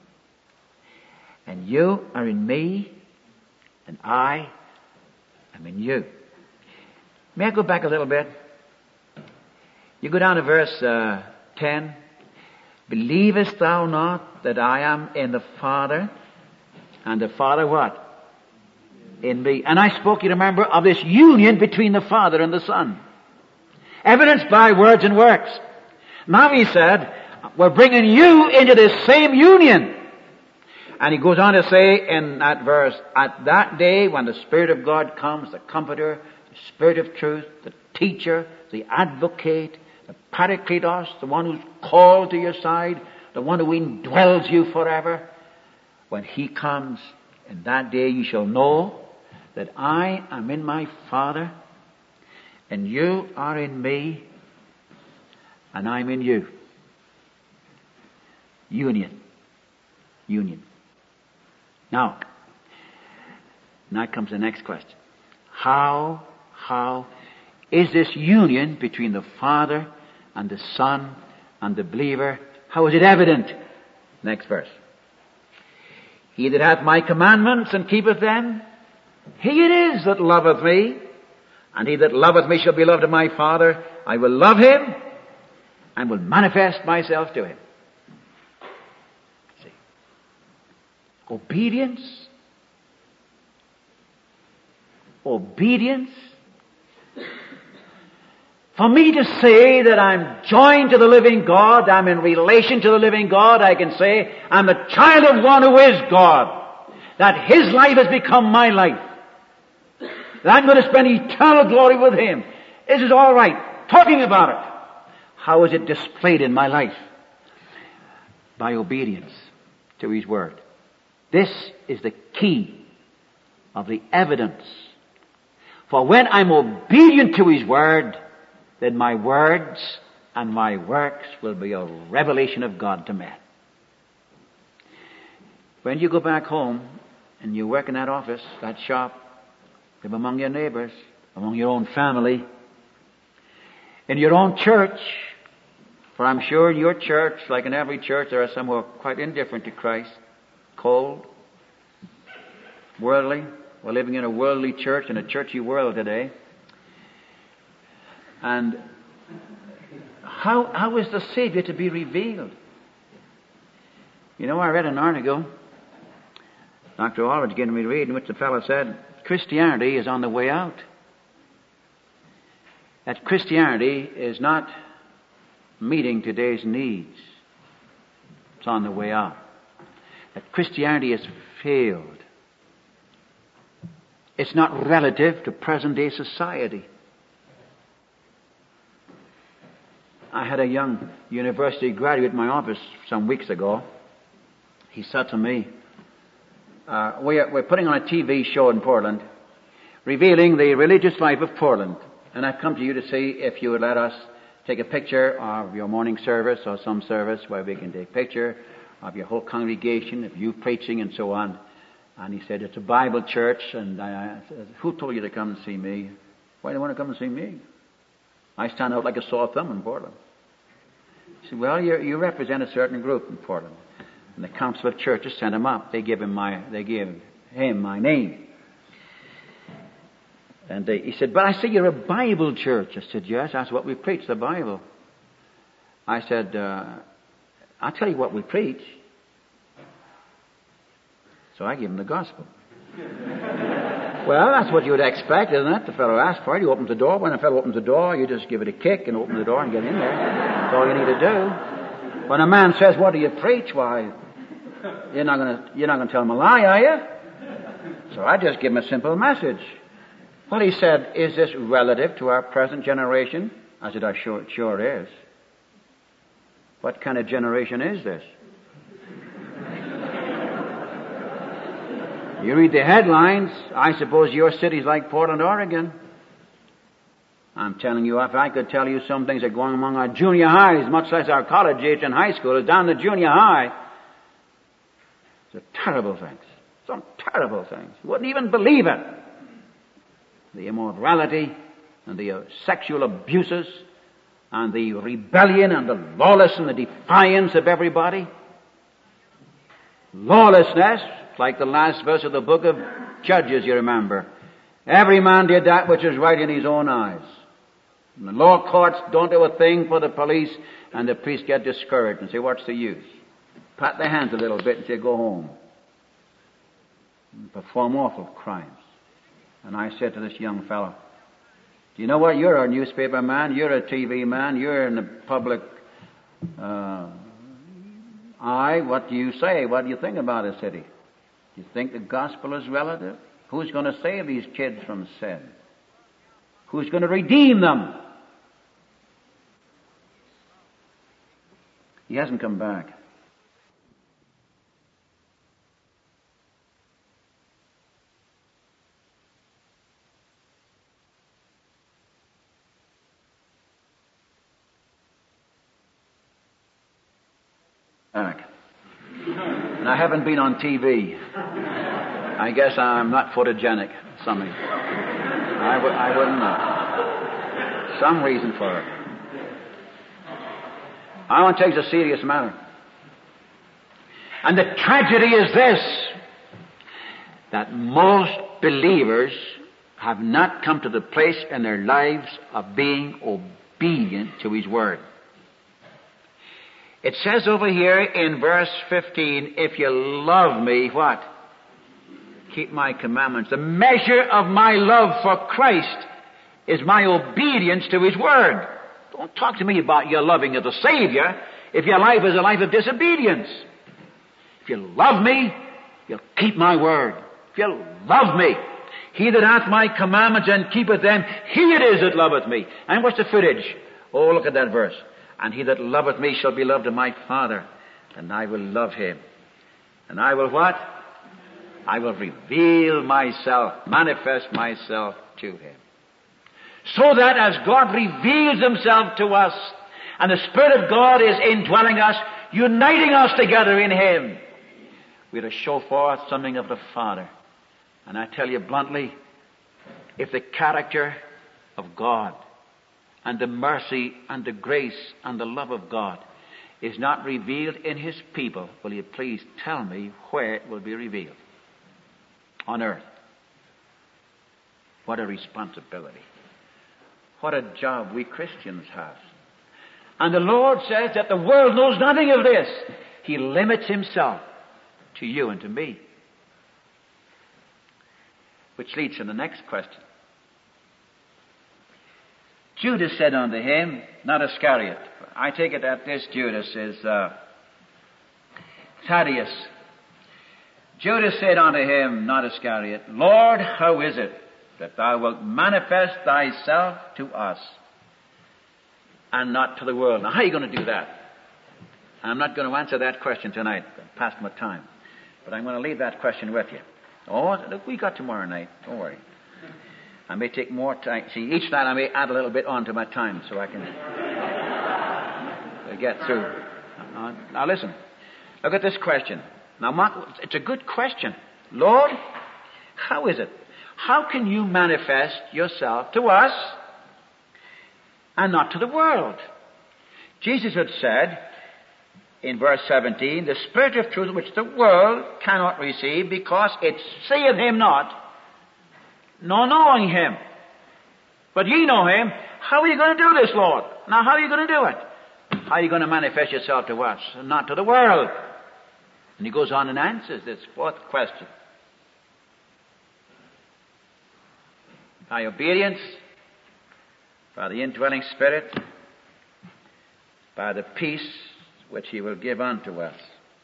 and you are in me, and I am in you. May I go back a little bit? You go down to verse 10. Believest thou not that I am in the Father, and the Father what? In me. And I spoke, you remember, of this union between the Father and the Son. Evidenced by words and works. Now He said, we're bringing you into this same union. And He goes on to say in that verse, at that day when the Spirit of God comes, the Comforter, the Spirit of truth, the Teacher, the Advocate, the Parakletos, the one who's called to your side, the one who indwells you forever. When He comes, in that day you shall know that I am in my Father, and you are in me, and I'm in you. Union. Union. Now comes the next question. How is this union between the Father and the Son and the believer, how is it evident? Next verse. He that hath my commandments and keepeth them, he it is that loveth me, and he that loveth me shall be loved of my Father. I will love him, and will manifest myself to him. See? Obedience. For me to say that I'm joined to the living God, I'm in relation to the living God, I can say I'm the child of one who is God. That His life has become my life. That I'm going to spend eternal glory with Him. This is all right. Talking about it. How is it displayed in my life? By obedience to His Word. This is the key of the evidence. For when I'm obedient to His Word, then my words and my works will be a revelation of God to men. When you go back home and you work in that office, that shop, live among your neighbors, among your own family, in your own church, for I'm sure in your church, like in every church, there are some who are quite indifferent to Christ, cold, worldly. We're living in a worldly church, in a churchy world today. And how is the Savior to be revealed? You know, I read an article Dr. Aldridge gave me to read in which the fellow said, Christianity is on the way out. That Christianity is not meeting today's needs. It's on the way out. That Christianity has failed. It's not relative to present-day society. I had a young university graduate in my office some weeks ago. He said to me, we're putting on a TV show in Portland, revealing the religious life of Portland. And I've come to you to see if you would let us take a picture of your morning service or some service where we can take a picture of your whole congregation, of you preaching and so on. And he said, it's a Bible church. And I said, who told you to come and see me? Why do you want to come and see me? I stand out like a sore thumb in Portland. He said, well, you represent a certain group in Portland. And the Council of Churches sent him up. They gave him my name. And he said, but I see you're a Bible church. I said, yes, that's what we preach, the Bible. I said, I'll tell you what we preach. So I gave him the gospel. Well, that's what you would expect, isn't it? The fellow asks for it, he opens the door. When a fellow opens the door, you just give it a kick and open the door and get in there. That's all you need to do. When a man says, what do you preach? Why, you're not going to tell him a lie, are you? So I just give him a simple message. Well, he said, is this relative to our present generation? I said, sure is. What kind of generation is this? You read the headlines, I suppose your city's like Portland, Oregon. I'm telling you, if I could tell you some things that are going among our junior highs, much less our college age and high school, is down to junior high. These are terrible things. Some terrible things. You wouldn't even believe it. The immorality and the sexual abuses and the rebellion and the lawlessness and the defiance of everybody. Lawlessness, like the last verse of the book of Judges, you remember. Every man did that which is right in his own eyes. And the law courts don't do a thing for the police, and the police get discouraged and say, what's the use? Pat their hands a little bit and say, go home. And perform awful crimes. And I said to this young fellow, do you know what? You're a newspaper man, you're a TV man, you're in the public eye. What do you say? What do you think about a city? Do you think the gospel is relative? Who's going to save these kids from sin? Who's going to redeem them? He hasn't come back. And I haven't been on TV. I guess I'm not photogenic. Something. I wouldn't know. Some reason for it. I want to take it as a serious matter. And the tragedy is this, that most believers have not come to the place in their lives of being obedient to His Word. It says over here in verse 15, if you love me, what? Keep my commandments. The measure of my love for Christ is my obedience to His Word. Don't talk to me about your loving of the Savior if your life is a life of disobedience. If you love me, you'll keep my word. If you love me, he that hath my commandments and keepeth them, he it is that loveth me. And what's the footage? Oh, look at that verse. And he that loveth me shall be loved of my Father, and I will love him. And I will what? I will reveal myself, manifest myself to him. So that as God reveals himself to us, and the Spirit of God is indwelling us, uniting us together in him, we're to show forth something of the Father. And I tell you bluntly, if the character of God and the mercy and the grace and the love of God is not revealed in his people, will you please tell me where it will be revealed? On earth. What a responsibility. What a job we Christians have. And the Lord says that the world knows nothing of this. He limits himself to you and to me. Which leads to the next question. Judas said unto him, not Iscariot. I take it that this Judas is Thaddeus. Judas said unto him, not Iscariot, Lord, how is it that thou wilt manifest thyself to us and not to the world? Now, how are you going to do that? I'm not going to answer that question tonight. I'm past my time. But I'm going to leave that question with you. Oh, look, we got tomorrow night. Don't worry. I may take more time. See, each night I may add a little bit on to my time so I can get through. Now listen. Look at this question. Now, Mark, it's a good question. Lord, how is it? How can you manifest yourself to us and not to the world? Jesus had said in verse 17, the Spirit of truth which the world cannot receive because it seeth him not, nor knowing him. But ye know him. How are you going to do this, Lord? Now, how are you going to do it? How are you going to manifest yourself to us and not to the world? And he goes on and answers this fourth question. By obedience, by the indwelling Spirit, by the peace which he will give unto us.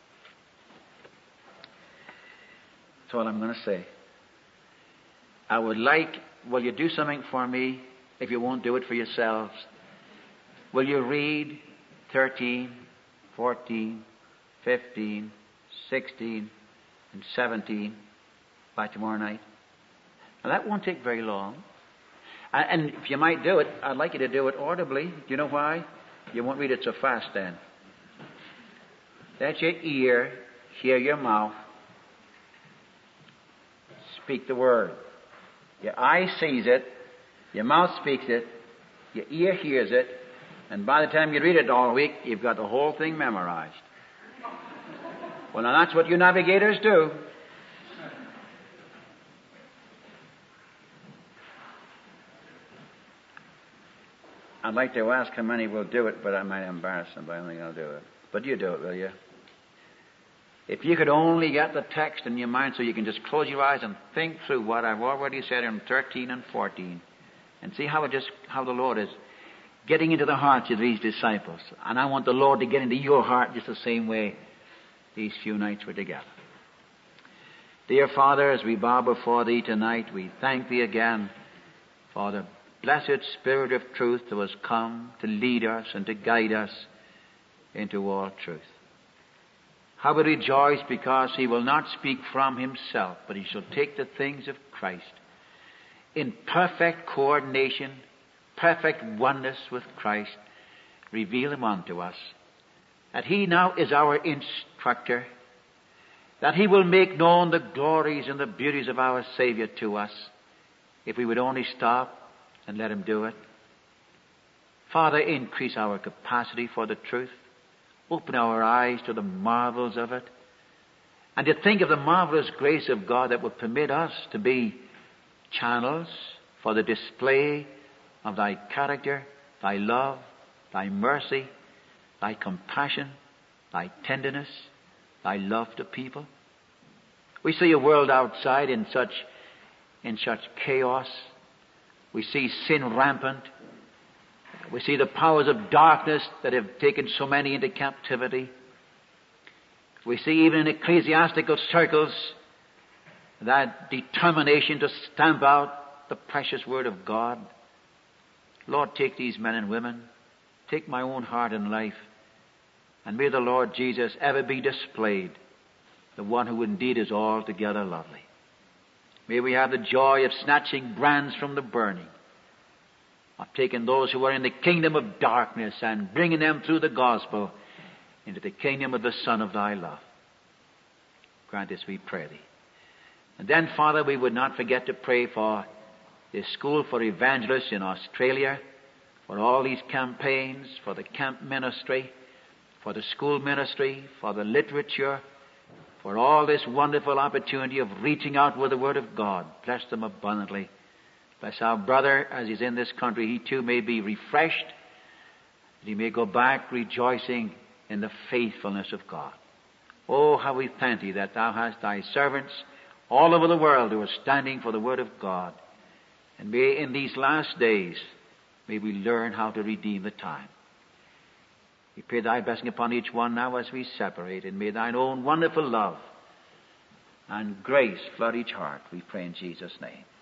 That's all I'm going to say. I would like, will you do something for me if you won't do it for yourselves? Will you read 13, 14, 15, 16, and 17 by tomorrow night? Now that won't take very long. And if you might do it, I'd like you to do it audibly. Do you know why? You won't read it so fast then. Let your ear hear your mouth speak the word. Your eye sees it, your mouth speaks it, your ear hears it, and by the time you read it all week, you've got the whole thing memorized. Well, now that's what you navigators do. I'd like to ask how many will do it, but I might embarrass them, but I don't think I'll do it. But you do it, will you? If you could only get the text in your mind so you can just close your eyes and think through what I've already said in 13 and 14 and see how the Lord is getting into the hearts of these disciples. And I want the Lord to get into your heart just the same way these few nights were together. Dear Father, as we bow before Thee tonight, we thank Thee again for the blessed Spirit of truth who has come to lead us and to guide us into all truth. How we rejoice because He will not speak from Himself, but He shall take the things of Christ in perfect coordination, perfect oneness with Christ, reveal Him unto us. That He now is our instructor, that He will make known the glories and the beauties of our Savior to us, if we would only stop and let Him do it. Father, increase our capacity for the truth. Open our eyes to the marvels of it. And to think of the marvelous grace of God that would permit us to be channels for the display of Thy character, Thy love, Thy mercy, Thy compassion, Thy tenderness, Thy love to people. We see a world outside in such chaos. We see sin rampant. We see the powers of darkness that have taken so many into captivity. We see even in ecclesiastical circles that determination to stamp out the precious Word of God. Lord, take these men and women. Take my own heart and life. And may the Lord Jesus ever be displayed, the one who indeed is altogether lovely. May we have the joy of snatching brands from the burning, of taking those who are in the kingdom of darkness and bringing them through the gospel into the kingdom of the Son of thy love. Grant this, we pray thee. And then, Father, we would not forget to pray for this school for evangelists in Australia, for all these campaigns, for the camp ministry, for the school ministry, for the literature, for all this wonderful opportunity of reaching out with the Word of God. Bless them abundantly. Bless our brother as he's in this country. He too may be refreshed, that he may go back rejoicing in the faithfulness of God. Oh, how we thank thee that thou hast thy servants all over the world who are standing for the Word of God. And may in these last days, may we learn how to redeem the time. We pray thy blessing upon each one now as we separate, and may thine own wonderful love and grace flood each heart, we pray in Jesus' name.